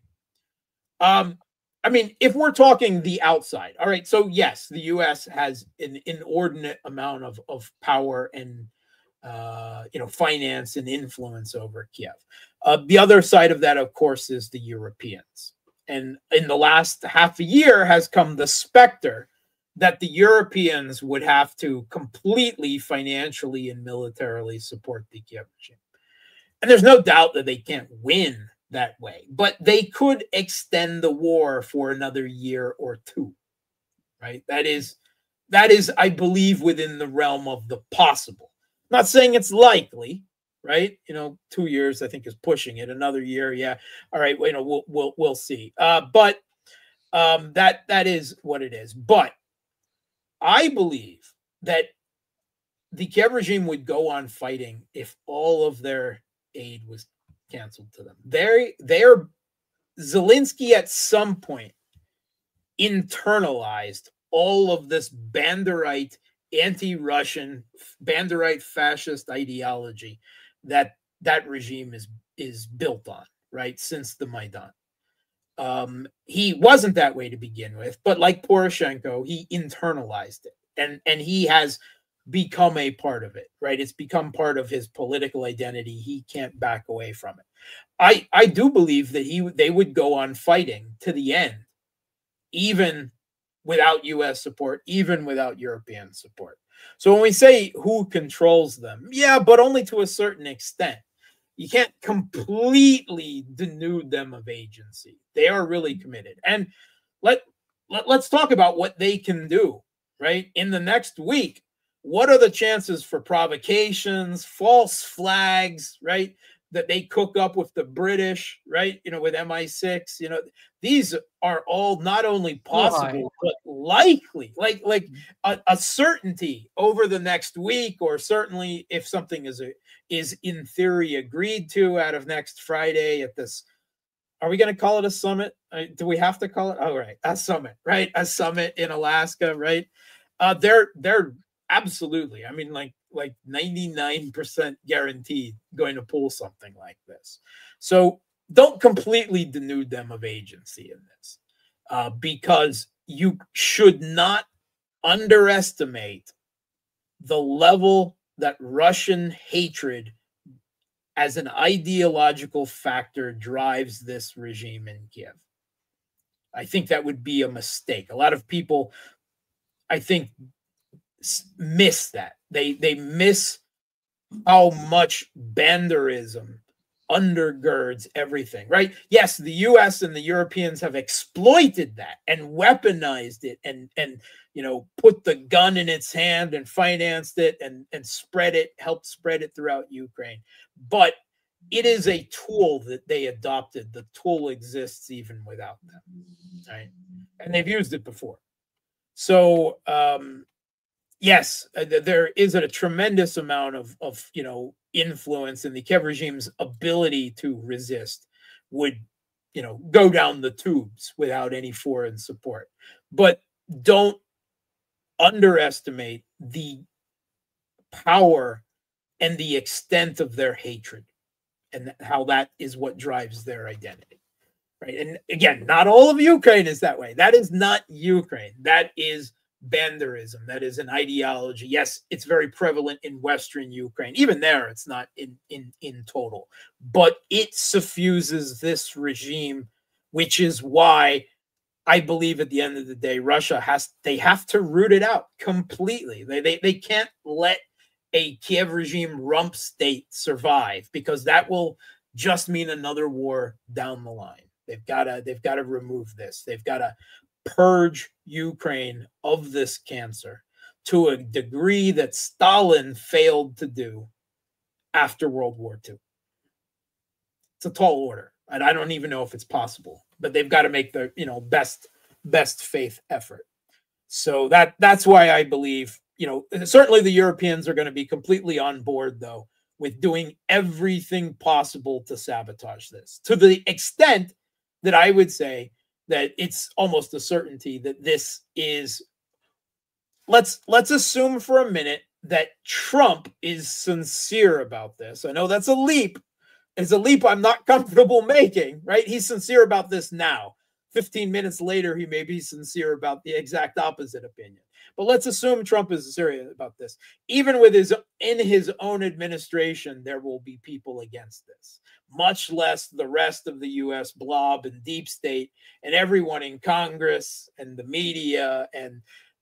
I mean, if we're talking the outside, all right, so yes, the U.S. has an inordinate amount of power and, finance and influence over Kiev. The other side of that, of course, is the Europeans. And in the last half a year has come the specter that the Europeans would have to completely financially and militarily support the Kiev regime. And there's no doubt that they can't win that way, but they could extend the war for another year or two, right? That is, I believe, within the realm of the possible. I'm not saying it's likely, right? 2 years I think is pushing it. Another year, yeah, all right. We'll see. But that is what it is. But I believe that the Kiev regime would go on fighting if all of their aid was canceled to them. They're Zelensky at some point internalized all of this Banderite, anti-Russian, Banderite fascist ideology that regime is built on, right? Since the Maidan. He wasn't that way to begin with, but like Poroshenko, he internalized it, and he has become a part of it, right? It's become part of his political identity. He can't back away from it. I do believe that they would go on fighting to the end, even without U.S. support, even without European support. So when we say who controls them, yeah, but only to a certain extent. You can't completely denude them of agency. They are really committed. And let's talk about what they can do, right? In the next week, what are the chances for provocations, false flags, right? That they cook up with the British, right? With MI6, these are all not only possible, but likely, like a certainty over the next week, or certainly if something is in theory agreed to out of next Friday at this. Are we going to call it a summit? Do we have to call it? Oh, right. A summit, right? A summit in Alaska, right? They're absolutely, I mean, like 99% guaranteed going to pull something like this. So don't completely denude them of agency in this, because you should not underestimate the level that Russian hatred as an ideological factor drives this regime in Kiev. I think that would be a mistake. A lot of people, I think, miss that. They miss how much Banderism undergirds everything, right? Yes, the US and the Europeans have exploited that and weaponized it and put the gun in its hand and financed it and helped spread it throughout Ukraine. But it is a tool that they adopted. The tool exists even without them, right? And they've used it before. So yes, there is a tremendous amount of influence, and the Kiev regime's ability to resist would go down the tubes without any foreign support. But don't underestimate the power and the extent of their hatred, and how that is what drives their identity, right? And again, not all of Ukraine is that way. That is not Ukraine. That is Banderism. That is an ideology. Yes, it's very prevalent in Western Ukraine. Even there, it's not in total. But it suffuses this regime, which is why I believe at the end of the day, Russia have to root it out completely. They can't let a Kiev regime rump state survive, because that will just mean another war down the line. They've got to remove this. They've got to purge Ukraine of this cancer to a degree that Stalin failed to do after World War II. It's a tall order, and I don't even know if it's possible, but they've got to make the best faith effort. So that's why I believe, certainly the Europeans are going to be completely on board, though, with doing everything possible to sabotage this, to the extent that I would say that it's almost a certainty that this is, let's assume for a minute that Trump is sincere about this. I know that's a leap. It's a leap I'm not comfortable making, right? He's sincere about this now. 15 minutes later, he may be sincere about the exact opposite opinion. But let's assume Trump is serious about this. Even in his own administration, there will be people against this, much less the rest of the U.S. blob and deep state and everyone in Congress and the media and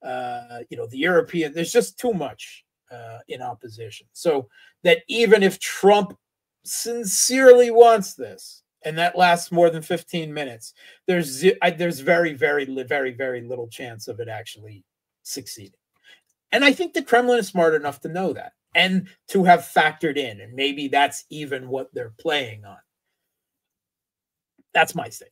the European. There's just too much in opposition. So that even if Trump sincerely wants this, and that lasts more than 15 minutes, there's very, very, very, very little chance of it actually succeeding. And I think the Kremlin is smart enough to know that and to have factored in, and maybe that's even what they're playing on. That's my statement.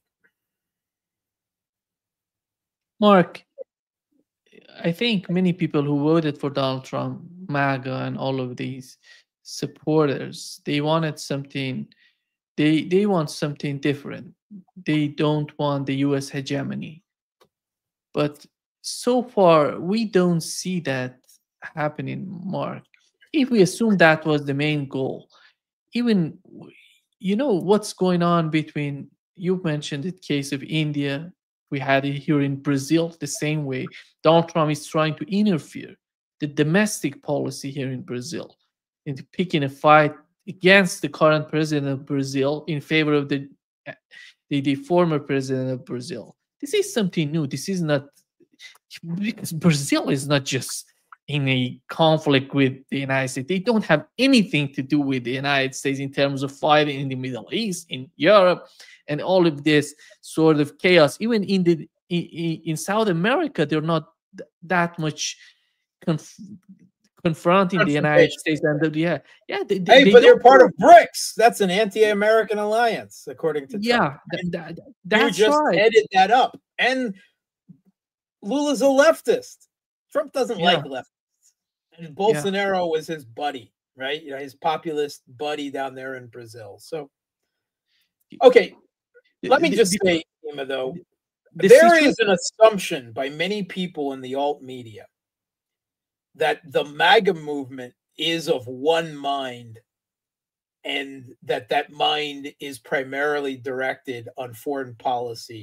Mark, I think many people who voted for Donald Trump, MAGA, and all of these supporters, they wanted something. They want something different. They don't want the U.S. hegemony. But so far, we don't see that happening, Mark. If we assume that was the main goal, even, what's going on between, you mentioned the case of India, we had it here in Brazil the same way. Donald Trump is trying to interfere the domestic policy here in Brazil, into picking a fight against the current president of Brazil in favor of the former president of Brazil. This is something new. This is not, because Brazil is not just in a conflict with the United States. They don't have anything to do with the United States in terms of fighting in the Middle East, in Europe, and all of this sort of chaos. Even in South America, they're not that much confronting the United States. And they're part of BRICS. That's an anti-American alliance, according to Trump. That's you just right. Headed that up. And Lula's a leftist. Trump doesn't like leftists. And Bolsonaro was his buddy, right? His populist buddy down there in Brazil. So, okay, let me just say, Emma, though, there is an assumption by many people in the alt media that the MAGA movement is of one mind, and that mind is primarily directed on foreign policy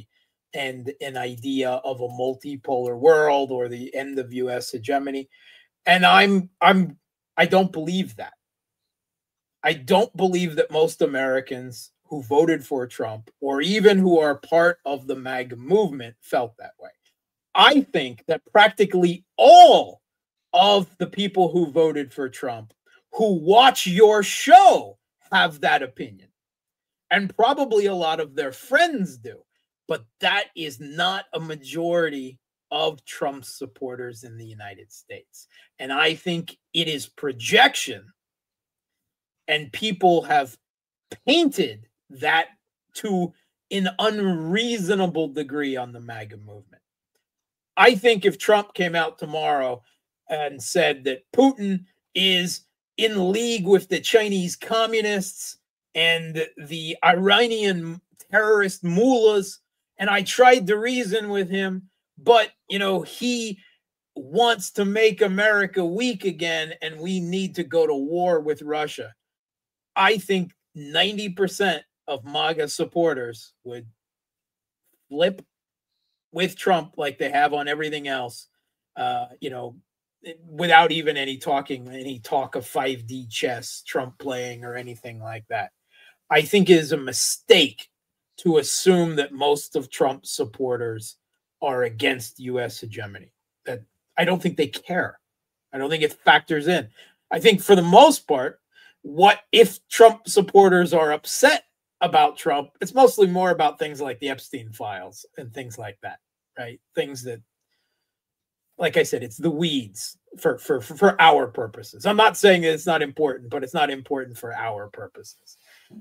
and an idea of a multipolar world or the end of US hegemony. And I don't believe that. I don't believe that most Americans who voted for Trump or even who are part of the MAGA movement felt that way. I think that practically all of the people who voted for Trump who watch your show have that opinion. And probably a lot of their friends do. But that is not a majority of Trump's supporters in the United States. And I think it is projection. And people have painted that to an unreasonable degree on the MAGA movement. I think if Trump came out tomorrow and said that Putin is in league with the Chinese communists and the Iranian terrorist mullahs, and I tried to reason with him, but, you know, he wants to make America weak again, and we need to go to war with Russia. I think 90% of MAGA supporters would flip with Trump like they have on everything else, you know, without even any talk of 5D chess, Trump playing, or anything like that. I think it is a mistake to assume that most of Trump's supporters are against U.S. hegemony. That I don't think they care. I don't think it factors in. I think for the most part, what if Trump supporters are upset about Trump, it's mostly more about things like the Epstein files and things like that, right? Things that, like I said, it's the weeds for our purposes. I'm not saying that it's not important, but it's not important for our purposes.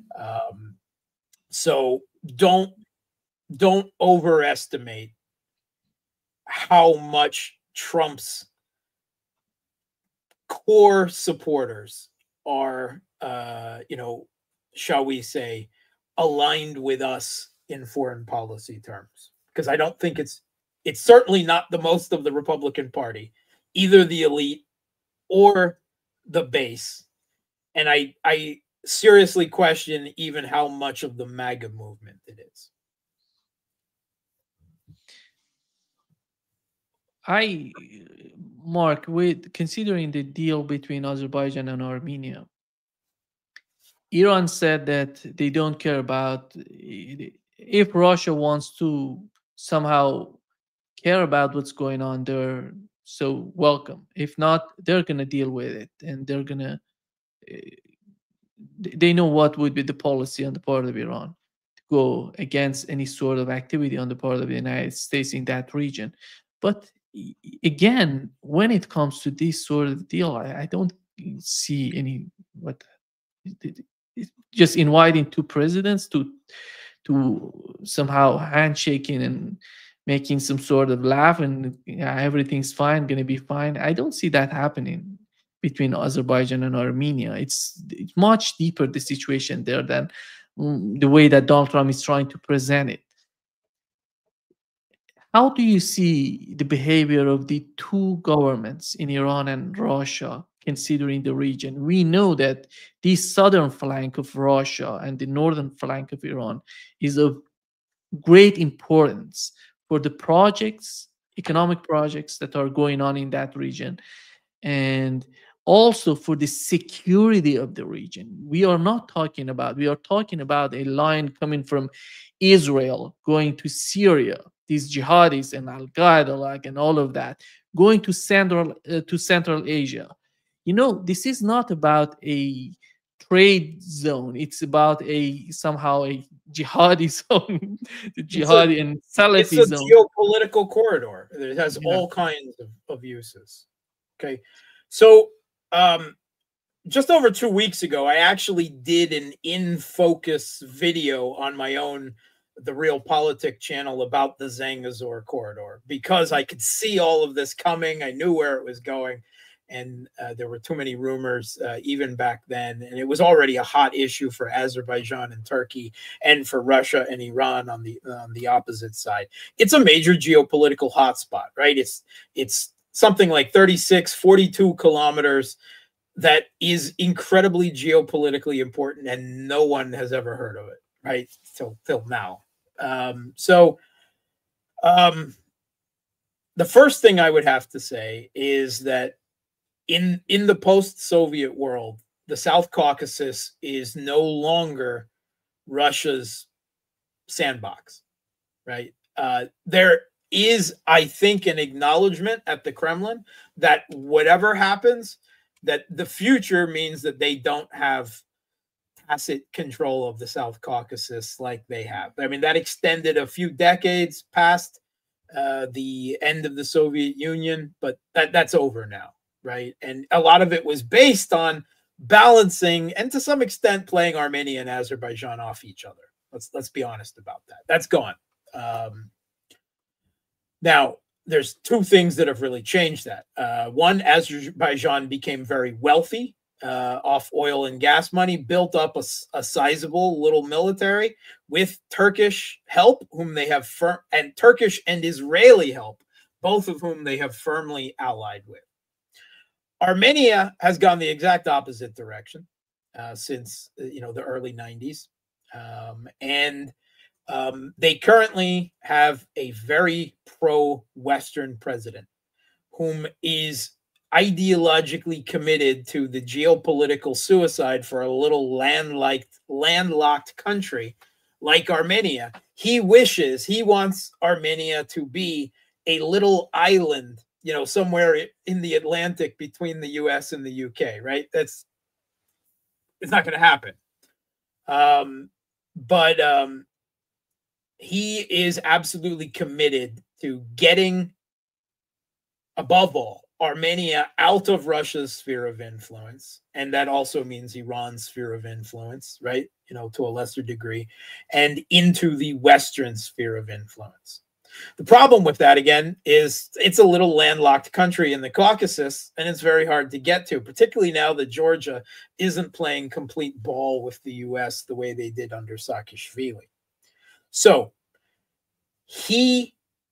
So don't overestimate how much Trump's core supporters are, you know, shall we say, aligned with us in foreign policy terms. Because I don't think it's certainly not the most of the Republican Party, either the elite or the base. And I seriously question even how much of the MAGA movement it is. Mark, with considering the deal between Azerbaijan and Armenia, Iran said that they don't care about if Russia wants to somehow care about what's going on there, so welcome. If not, they're gonna deal with it, and they're gonna they know what would be the policy on the part of Iran to go against any sort of activity on the part of the United States in that region. But again, when it comes to this sort of deal, I don't see any just inviting two presidents to somehow handshaking and making some sort of laugh and everything's fine, gonna be fine. I don't see that happening between Azerbaijan and Armenia. It's much deeper, the situation there, than the way that Donald Trump is trying to present it. How do you see the behavior of the two governments in Iran and Russia, considering the region? We know that the southern flank of Russia and the northern flank of Iran is of great importance for the projects, economic projects that are going on in that region, and also for the security of the region. We are talking about a line coming from Israel going to Syria, these jihadis and Al-Qaeda, and all of that, going to Central Asia. You know, this is not about a trade zone. It's about somehow a jihadi zone, the jihadi and Salafi zone. It's a geopolitical corridor. It has all kinds of uses. Okay, so just over 2 weeks ago, I actually did an in focus video on my own, the Real Politic channel, about the Zangezur corridor, because I could see all of this coming. I knew where it was going. And there were too many rumors even back then. And it was already a hot issue for Azerbaijan and Turkey, and for Russia and Iran on the opposite side. It's a major geopolitical hotspot, right? It's something like 42 kilometers that is incredibly geopolitically important, and no one has ever heard of it, right? Till now. So The first thing I would have to say is that in the post-Soviet world, the South Caucasus is no longer Russia's sandbox, right? There is, I think, an acknowledgement at the Kremlin that whatever happens, that the future means that they don't have tacit control of the South Caucasus like they have. I mean, that extended a few decades past the end of the Soviet Union, but that's over now, right? And a lot of it was based on balancing and to some extent playing Armenia and Azerbaijan off each other. Let's be honest about that. That's gone. Now, there's two things that have really changed that. One, Azerbaijan became very wealthy off oil and gas money, built up a sizable little military with Turkish help, whom they have and Turkish and Israeli help, both of whom they have firmly allied with. Armenia has gone the exact opposite direction since the early 90s, and they currently have a very pro-Western president whom is ideologically committed to the geopolitical suicide for a little landlocked country like Armenia. He wants Armenia to be a little island, somewhere in the Atlantic between the US and the UK, right? It's not going to happen. But he is absolutely committed to getting, above all, Armenia out of Russia's sphere of influence. And that also means Iran's sphere of influence, right? To a lesser degree, and into the Western sphere of influence. The problem with that, again, is it's a little landlocked country in the Caucasus, and it's very hard to get to, particularly now that Georgia isn't playing complete ball with the US the way they did under Saakashvili. So he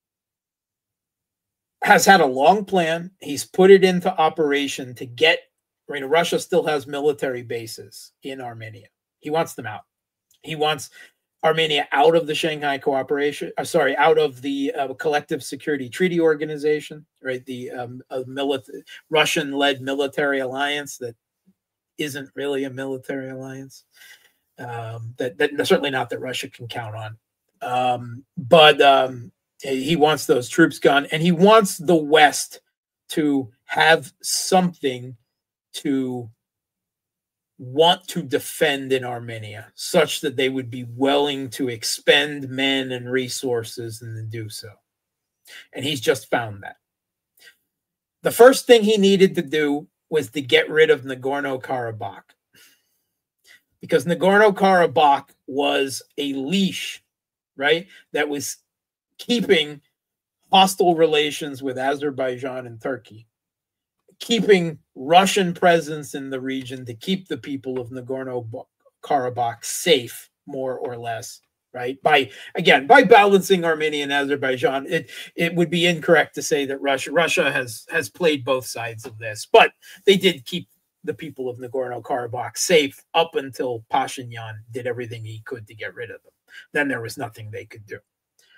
has had a long plan. He's put it into operation to get, Russia still has military bases in Armenia. He wants them out. He wants Armenia out of the Shanghai Cooperation, out of the Collective Security Treaty Organization, right? The Russian-led military alliance that isn't really a military alliance. That certainly not that Russia can count on. But he wants those troops gone, and he wants the West to have something to want to defend in Armenia, such that they would be willing to expend men and resources and then do so. And he's just found that. The first thing he needed to do was to get rid of Nagorno-Karabakh, because Nagorno-Karabakh was a leash, right, that was keeping hostile relations with Azerbaijan and Turkey, keeping Russian presence in the region to keep the people of Nagorno-Karabakh safe, more or less, right? By balancing Armenia and Azerbaijan, it would be incorrect to say that Russia has played both sides of this, but they did keep the people of Nagorno-Karabakh safe up until Pashinyan did everything he could to get rid of them. Then there was nothing they could do.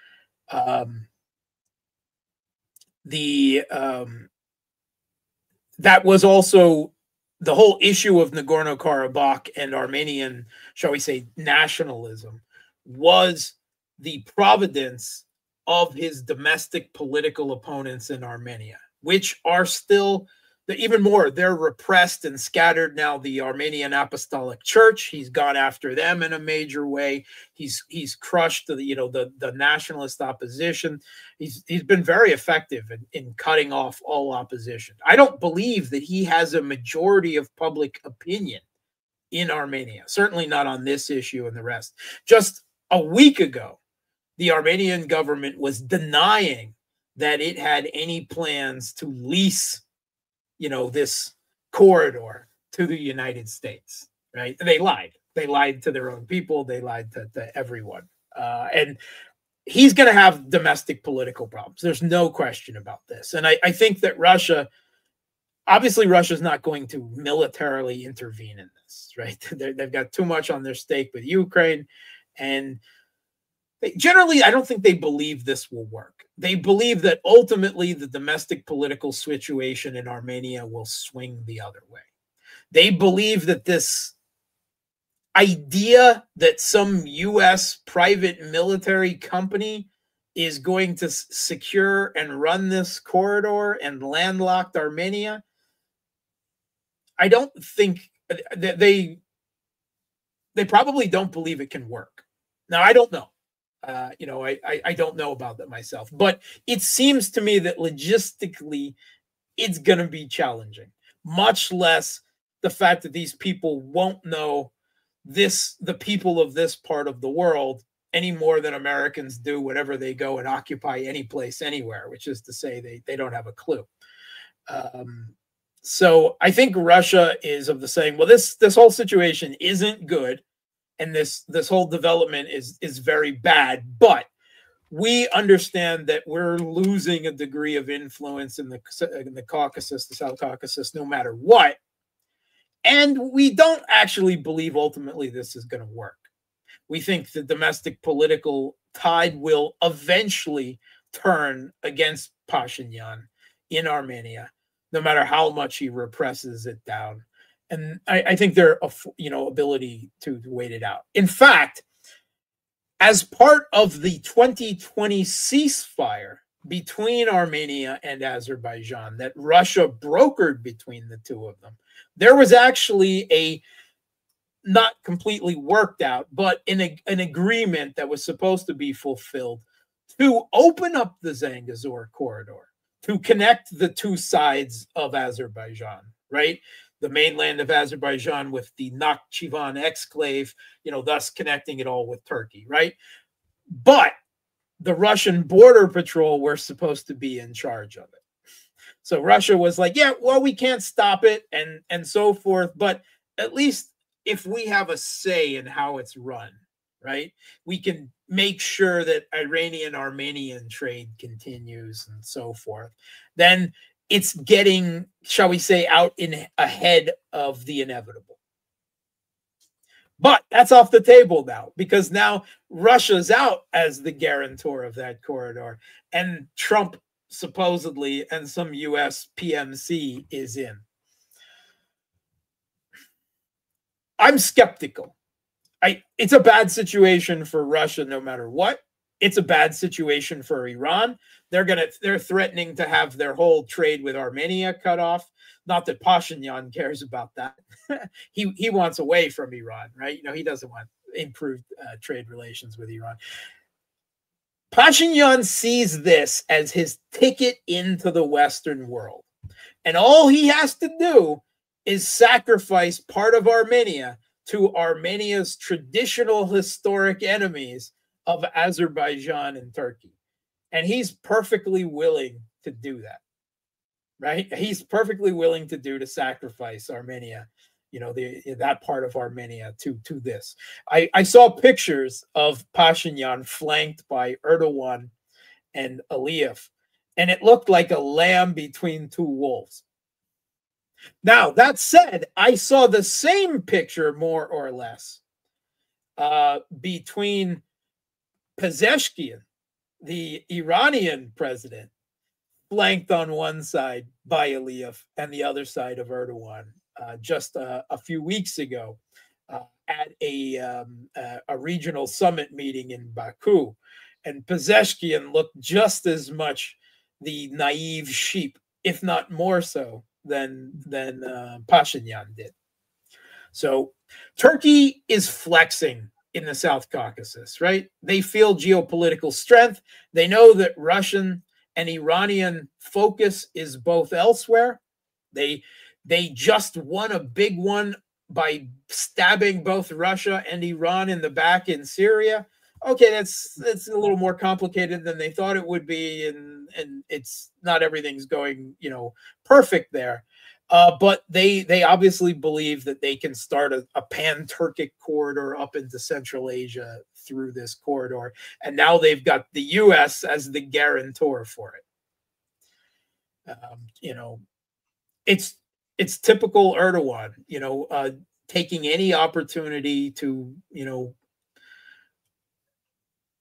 That was also the whole issue of Nagorno-Karabakh and Armenian, shall we say, nationalism, was the providence of his domestic political opponents in Armenia, which are still, even more, they're repressed and scattered now. The Armenian Apostolic Church, he's gone after them in a major way. He's crushed the nationalist opposition. He's been very effective in cutting off all opposition. I don't believe that he has a majority of public opinion in Armenia, certainly not on this issue and the rest. Just a week ago, the Armenian government was denying that it had any plans to lease this corridor to the United States, right? They lied. They lied to their own people. They lied to everyone. And he's going to have domestic political problems. There's no question about this. And I think that obviously Russia's not going to militarily intervene in this, right? They've got too much on their stake with Ukraine. And generally, I don't think they believe this will work. They believe that ultimately the domestic political situation in Armenia will swing the other way. They believe that this idea that some U.S. private military company is going to secure and run this corridor and landlocked Armenia, I don't think that they probably don't believe it can work. Now, I don't know. I don't know about that myself, but it seems to me that logistically it's going to be challenging, much less the fact that these people won't know the people of this part of the world any more than Americans do whenever they go and occupy any place anywhere, which is to say they don't have a clue. So I think Russia is of the saying, well, this whole situation isn't good, and this whole development is very bad, but we understand that we're losing a degree of influence in the Caucasus, the South Caucasus, no matter what. And we don't actually believe ultimately this is going to work. We think the domestic political tide will eventually turn against Pashinyan in Armenia, no matter how much he represses it down. And I think their ability to wait it out. In fact, as part of the 2020 ceasefire between Armenia and Azerbaijan that Russia brokered between the two of them, there was actually a not completely worked out, but an agreement that was supposed to be fulfilled to open up the Zangezur corridor to connect the two sides of Azerbaijan, right? The mainland of Azerbaijan with the Nakhchivan exclave, thus connecting it all with Turkey, right? But the Russian border patrol were supposed to be in charge of it. So Russia was like, yeah, well, we can't stop it and so forth, but at least if we have a say in how it's run, right, we can make sure that Iranian-Armenian trade continues and so forth. Then it's getting, shall we say, out ahead of the inevitable. But that's off the table now, because now Russia's out as the guarantor of that corridor, and Trump supposedly and some US PMC is in. I'm skeptical. It's a bad situation for Russia no matter what. It's a bad situation for Iran. They're threatening to have their whole trade with Armenia cut off. Not that Pashinyan cares about that. He wants away from Iran, right? He doesn't want improved trade relations with Iran. Pashinyan sees this as his ticket into the Western world. And all he has to do is sacrifice part of Armenia to Armenia's traditional historic enemies of Azerbaijan and Turkey. And he's perfectly willing to do that, right? He's perfectly willing to sacrifice Armenia, that part of Armenia to this. I saw pictures of Pashinyan flanked by Erdogan and Aliyev, and it looked like a lamb between two wolves. Now, that said, I saw the same picture, more or less, between Pezeshkian, the Iranian president, flanked on one side by Aliyev and the other side of Erdogan, just a few weeks ago at a regional summit meeting in Baku. And Pezeshkian looked just as much the naive sheep, if not more so, than Pashinyan did. So Turkey is flexing in the South Caucasus, right? They feel geopolitical strength. They know that Russian and Iranian focus is both elsewhere. They just won a big one by stabbing both Russia and Iran in the back in Syria. Okay, that's a little more complicated than they thought it would be, and it's not everything's going perfect there. But they obviously believe that they can start a pan-Turkic corridor up into Central Asia through this corridor, and now they've got the U.S. as the guarantor for it. It's typical Erdogan, taking any opportunity to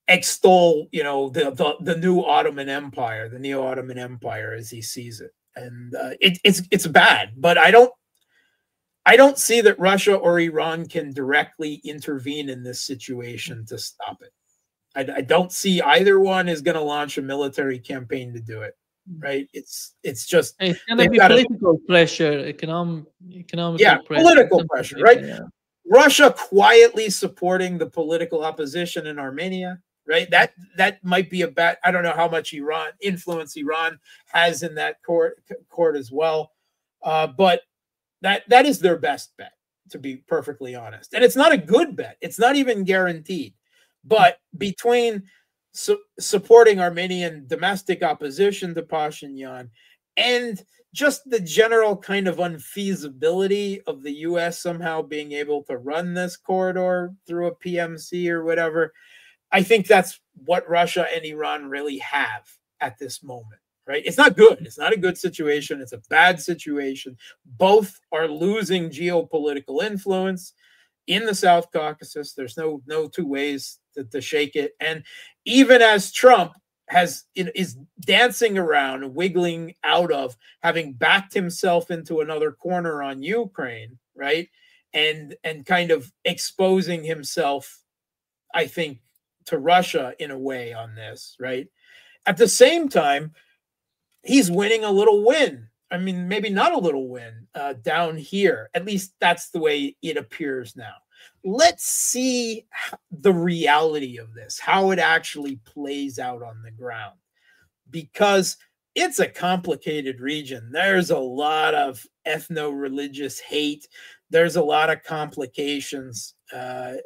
extol, the new Ottoman Empire, the Neo-Ottoman Empire as he sees it. And it's bad, but I don't see that Russia or Iran can directly intervene in this situation to stop it. I don't see either one is going to launch a military campaign to do it. Right? It's just it's going to be political pressure, economic pressure, political pressure, right? Yeah. Russia quietly supporting the political opposition in Armenia, right? That might be a bad. I don't know how much influence Iran has in that court as well, but that is their best bet, to be perfectly honest. And it's not a good bet. It's not even guaranteed. But between supporting Armenian domestic opposition to Pashinyan and just the general kind of unfeasibility of the U.S. somehow being able to run this corridor through a PMC or whatever, I think that's what Russia and Iran really have at this moment, right? It's not good. It's not a good situation. It's a bad situation. Both are losing geopolitical influence in the South Caucasus. There's no two ways to shake it. And even as Trump is dancing around, wiggling out of having backed himself into another corner on Ukraine, right? And kind of exposing himself, I think, to Russia in a way on this, right? At the same time, he's winning a little win. I mean, maybe not a little win down here. At least that's the way it appears now. Let's see the reality of this, how it actually plays out on the ground, because it's a complicated region. There's a lot of ethno-religious hate. There's a lot of complications. I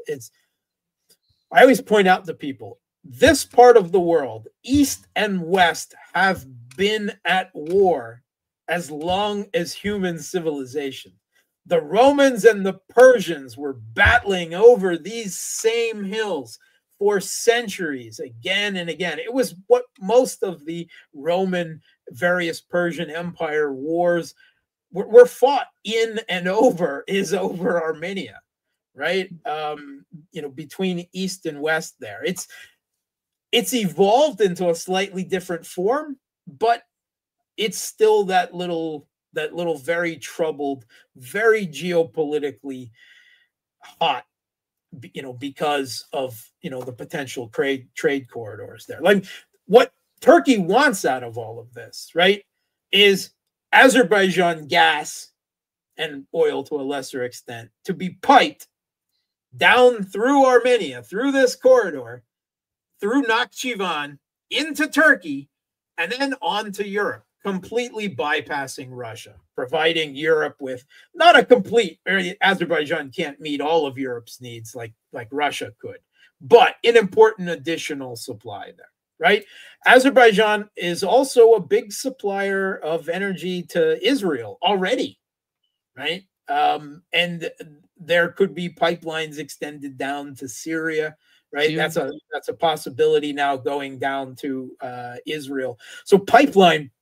always point out to people, this part of the world, East and West, have been at war as long as human civilization. The Romans and the Persians were battling over these same hills for centuries, again and again. It was what most of the Roman, various Persian Empire wars were fought in and over Armenia, right? Between East and West there. It's evolved into a slightly different form, but it's still that little very troubled, very geopolitically hot, because of, the potential trade corridors there. Like, what Turkey wants out of all of this, right, is Azerbaijan gas and oil to a lesser extent to be piped down through Armenia, through this corridor, through Nakhchivan into Turkey, and then on to Europe, completely bypassing Russia, providing Europe with not a complete, Azerbaijan can't meet all of Europe's needs like Russia could, but an important additional supply there, right? Azerbaijan is also a big supplier of energy to Israel already, right? And there could be pipelines extended down to Syria, right? That's a possibility now, going down to Israel. So pipeline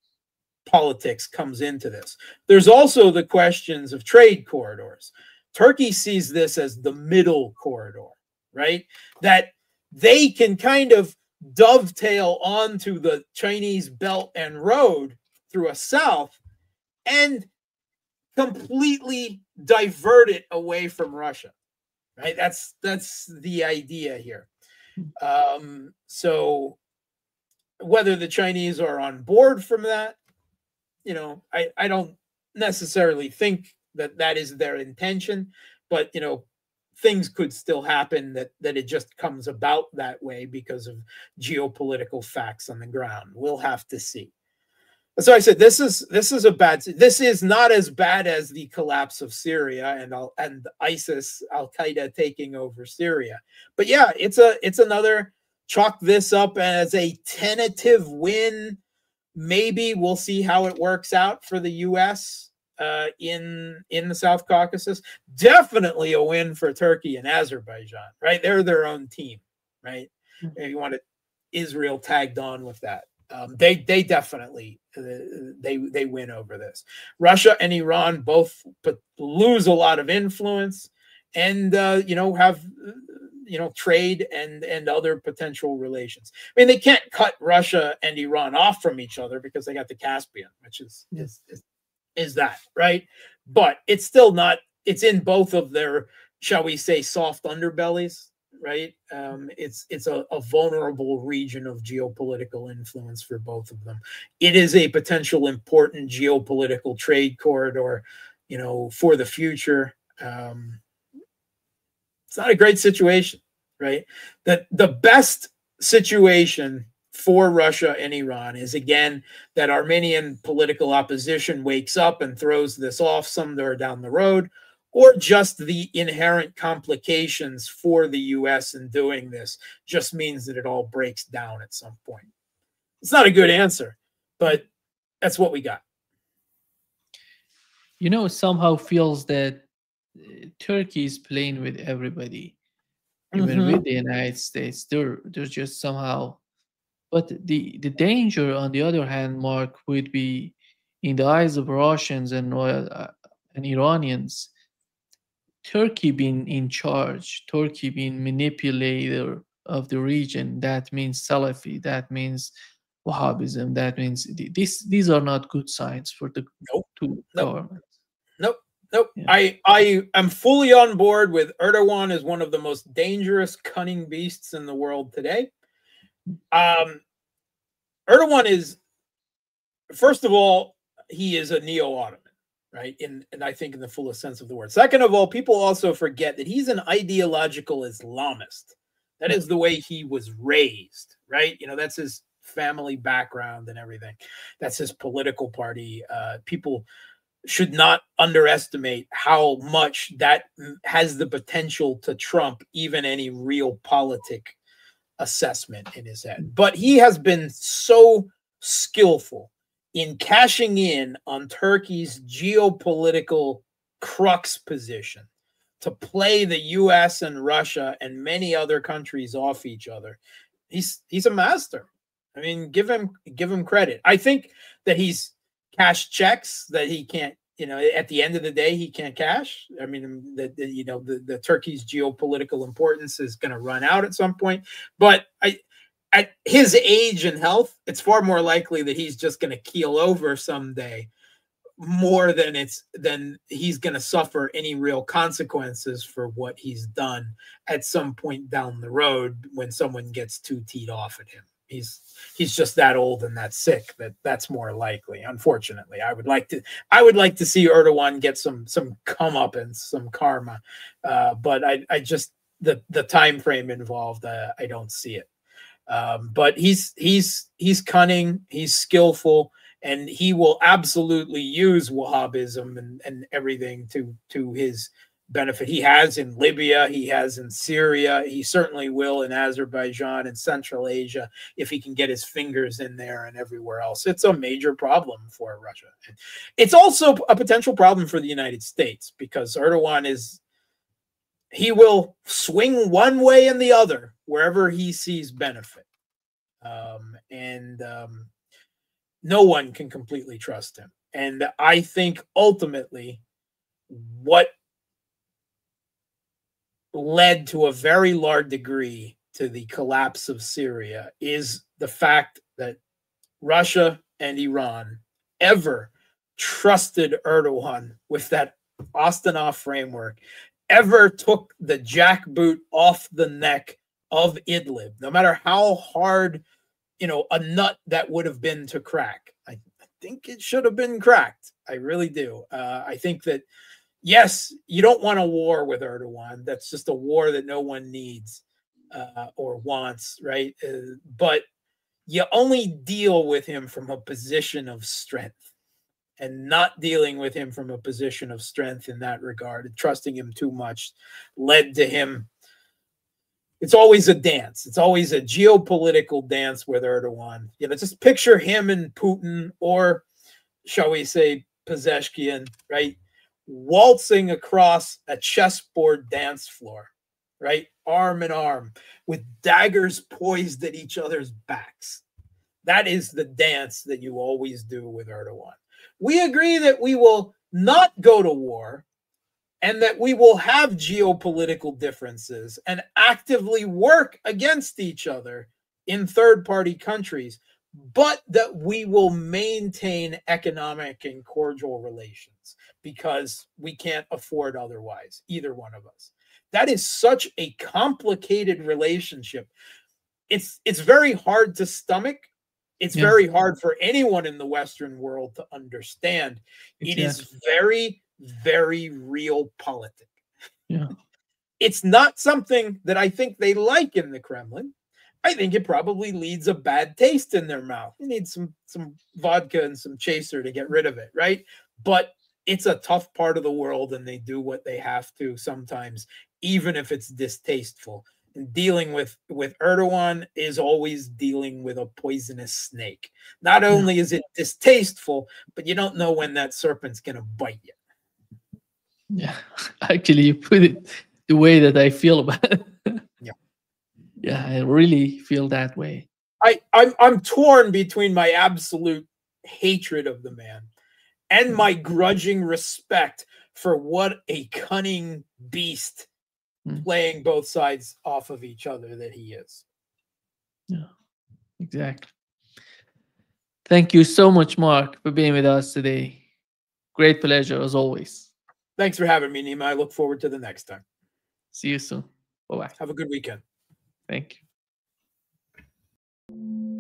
politics comes into this. There's also the questions of trade corridors. Turkey sees this as the middle corridor, right? That they can kind of dovetail onto the Chinese Belt and Road through a south and completely divert it away from Russia, right? That's the idea here. So whether the Chinese are on board from that, I don't necessarily think that is their intention, but things could still happen that it just comes about that way because of geopolitical facts on the ground. We'll have to see. So I said this is not as bad as the collapse of Syria and ISIS, Al Qaeda taking over Syria, but yeah, it's another, chalk this up as a tentative win. Maybe we'll see how it works out for the U.S. In the South Caucasus. Definitely a win for Turkey and Azerbaijan, right? They're their own team, right? If you want Israel tagged on with that, they definitely they win over this. Russia and Iran both lose a lot of influence, and have trade and other potential relations. I mean, they can't cut Russia and Iran off from each other because they got the Caspian, which is that, right? But it's still not. It's in both of their, shall we say, soft underbellies, right? It's a vulnerable region of geopolitical influence for both of them. It is a potential important geopolitical trade corridor, for the future. It's not a great situation, right? The best situation for Russia and Iran is, again, that Armenian political opposition wakes up and throws this off somewhere down the road, or just the inherent complications for the U.S. in doing this just means that it all breaks down at some point. It's not a good answer, but that's what we got. Somehow feels that Turkey is playing with everybody, even with the United States. They're just somehow. But the danger, on the other hand, Mark, would be in the eyes of Russians and Iranians. Turkey being in charge, Turkey being manipulator of the region. That means Salafi. That means Wahhabism. That means these are not good signs for the two governments. Nope. Yeah. I am fully on board with Erdogan as one of the most dangerous, cunning beasts in the world today. Erdogan is, first of all, he is a neo-Ottoman, right? And I think in the fullest sense of the word. Second of all, people also forget that he's an ideological Islamist. That is the way he was raised, right? That's his family background and everything. That's his political party. People should not underestimate how much that has the potential to trump even any realpolitik assessment in his head. But he has been so skillful in cashing in on Turkey's geopolitical crux position to play the US and Russia and many other countries off each other. He's a master. I mean, give him credit. I think that he's cashed checks that he can't, at the end of the day, he can't cash. I mean, the Turkey's geopolitical importance is going to run out at some point. But at his age and health, it's far more likely that he's just going to keel over someday, more than he's going to suffer any real consequences for what he's done at some point down the road when someone gets too teed off at him. He's just that old and that sick that's more likely. Unfortunately, I would like to see Erdogan get some comeuppance, some karma, but I just the time frame involved, I don't see it. But he's cunning, he's skillful, and he will absolutely use Wahhabism and everything to his benefit. He has in Libya, he has in Syria, he certainly will in Azerbaijan and Central Asia if he can get his fingers in there and everywhere else. It's a major problem for Russia. It's also a potential problem for the United States because Erdogan he will swing one way and the other wherever he sees benefit. No one can completely trust him. And I think ultimately what led to a very large degree to the collapse of Syria is the fact that Russia and Iran ever trusted Erdogan with that Astana framework, ever took the jackboot off the neck of Idlib, no matter how hard, a nut that would have been to crack. I think it should have been cracked. I really do. I think that, yes, you don't want a war with Erdogan. That's just a war that no one needs or wants, right? But you only deal with him from a position of strength, and not dealing with him from a position of strength in that regard and trusting him too much led to him. It's always a dance. It's always a geopolitical dance with Erdogan. Just picture him and Putin, or shall we say Pezeshkian, right? Waltzing across a chessboard dance floor, right? Arm in arm with daggers poised at each other's backs. That is the dance that you always do with Erdogan. We agree that we will not go to war and that we will have geopolitical differences and actively work against each other in third-party countries, but that we will maintain economic and cordial relations because we can't afford otherwise, either one of us. That is such a complicated relationship. It's very hard to stomach. It's very hard for anyone in the Western world to understand. Exactly. It is very, very real politics. Yeah. It's not something that I think they like in the Kremlin. I think it probably leaves a bad taste in their mouth. You need some vodka and some chaser to get rid of it, right? But it's a tough part of the world, and they do what they have to sometimes, even if it's distasteful. And dealing with Erdogan is always dealing with a poisonous snake. Not only is it distasteful, but you don't know when that serpent's going to bite you. Yeah, actually, you put it the way that I feel about it. Yeah. Yeah, I really feel that way. I'm torn between my absolute hatred of the man and my grudging respect for what a cunning beast playing both sides off of each other that he is. Yeah, exactly. Thank you so much, Mark, for being with us today. Great pleasure as always. Thanks for having me, Nima. I look forward to the next time. See you soon. Bye-bye. Have a good weekend. Thank you.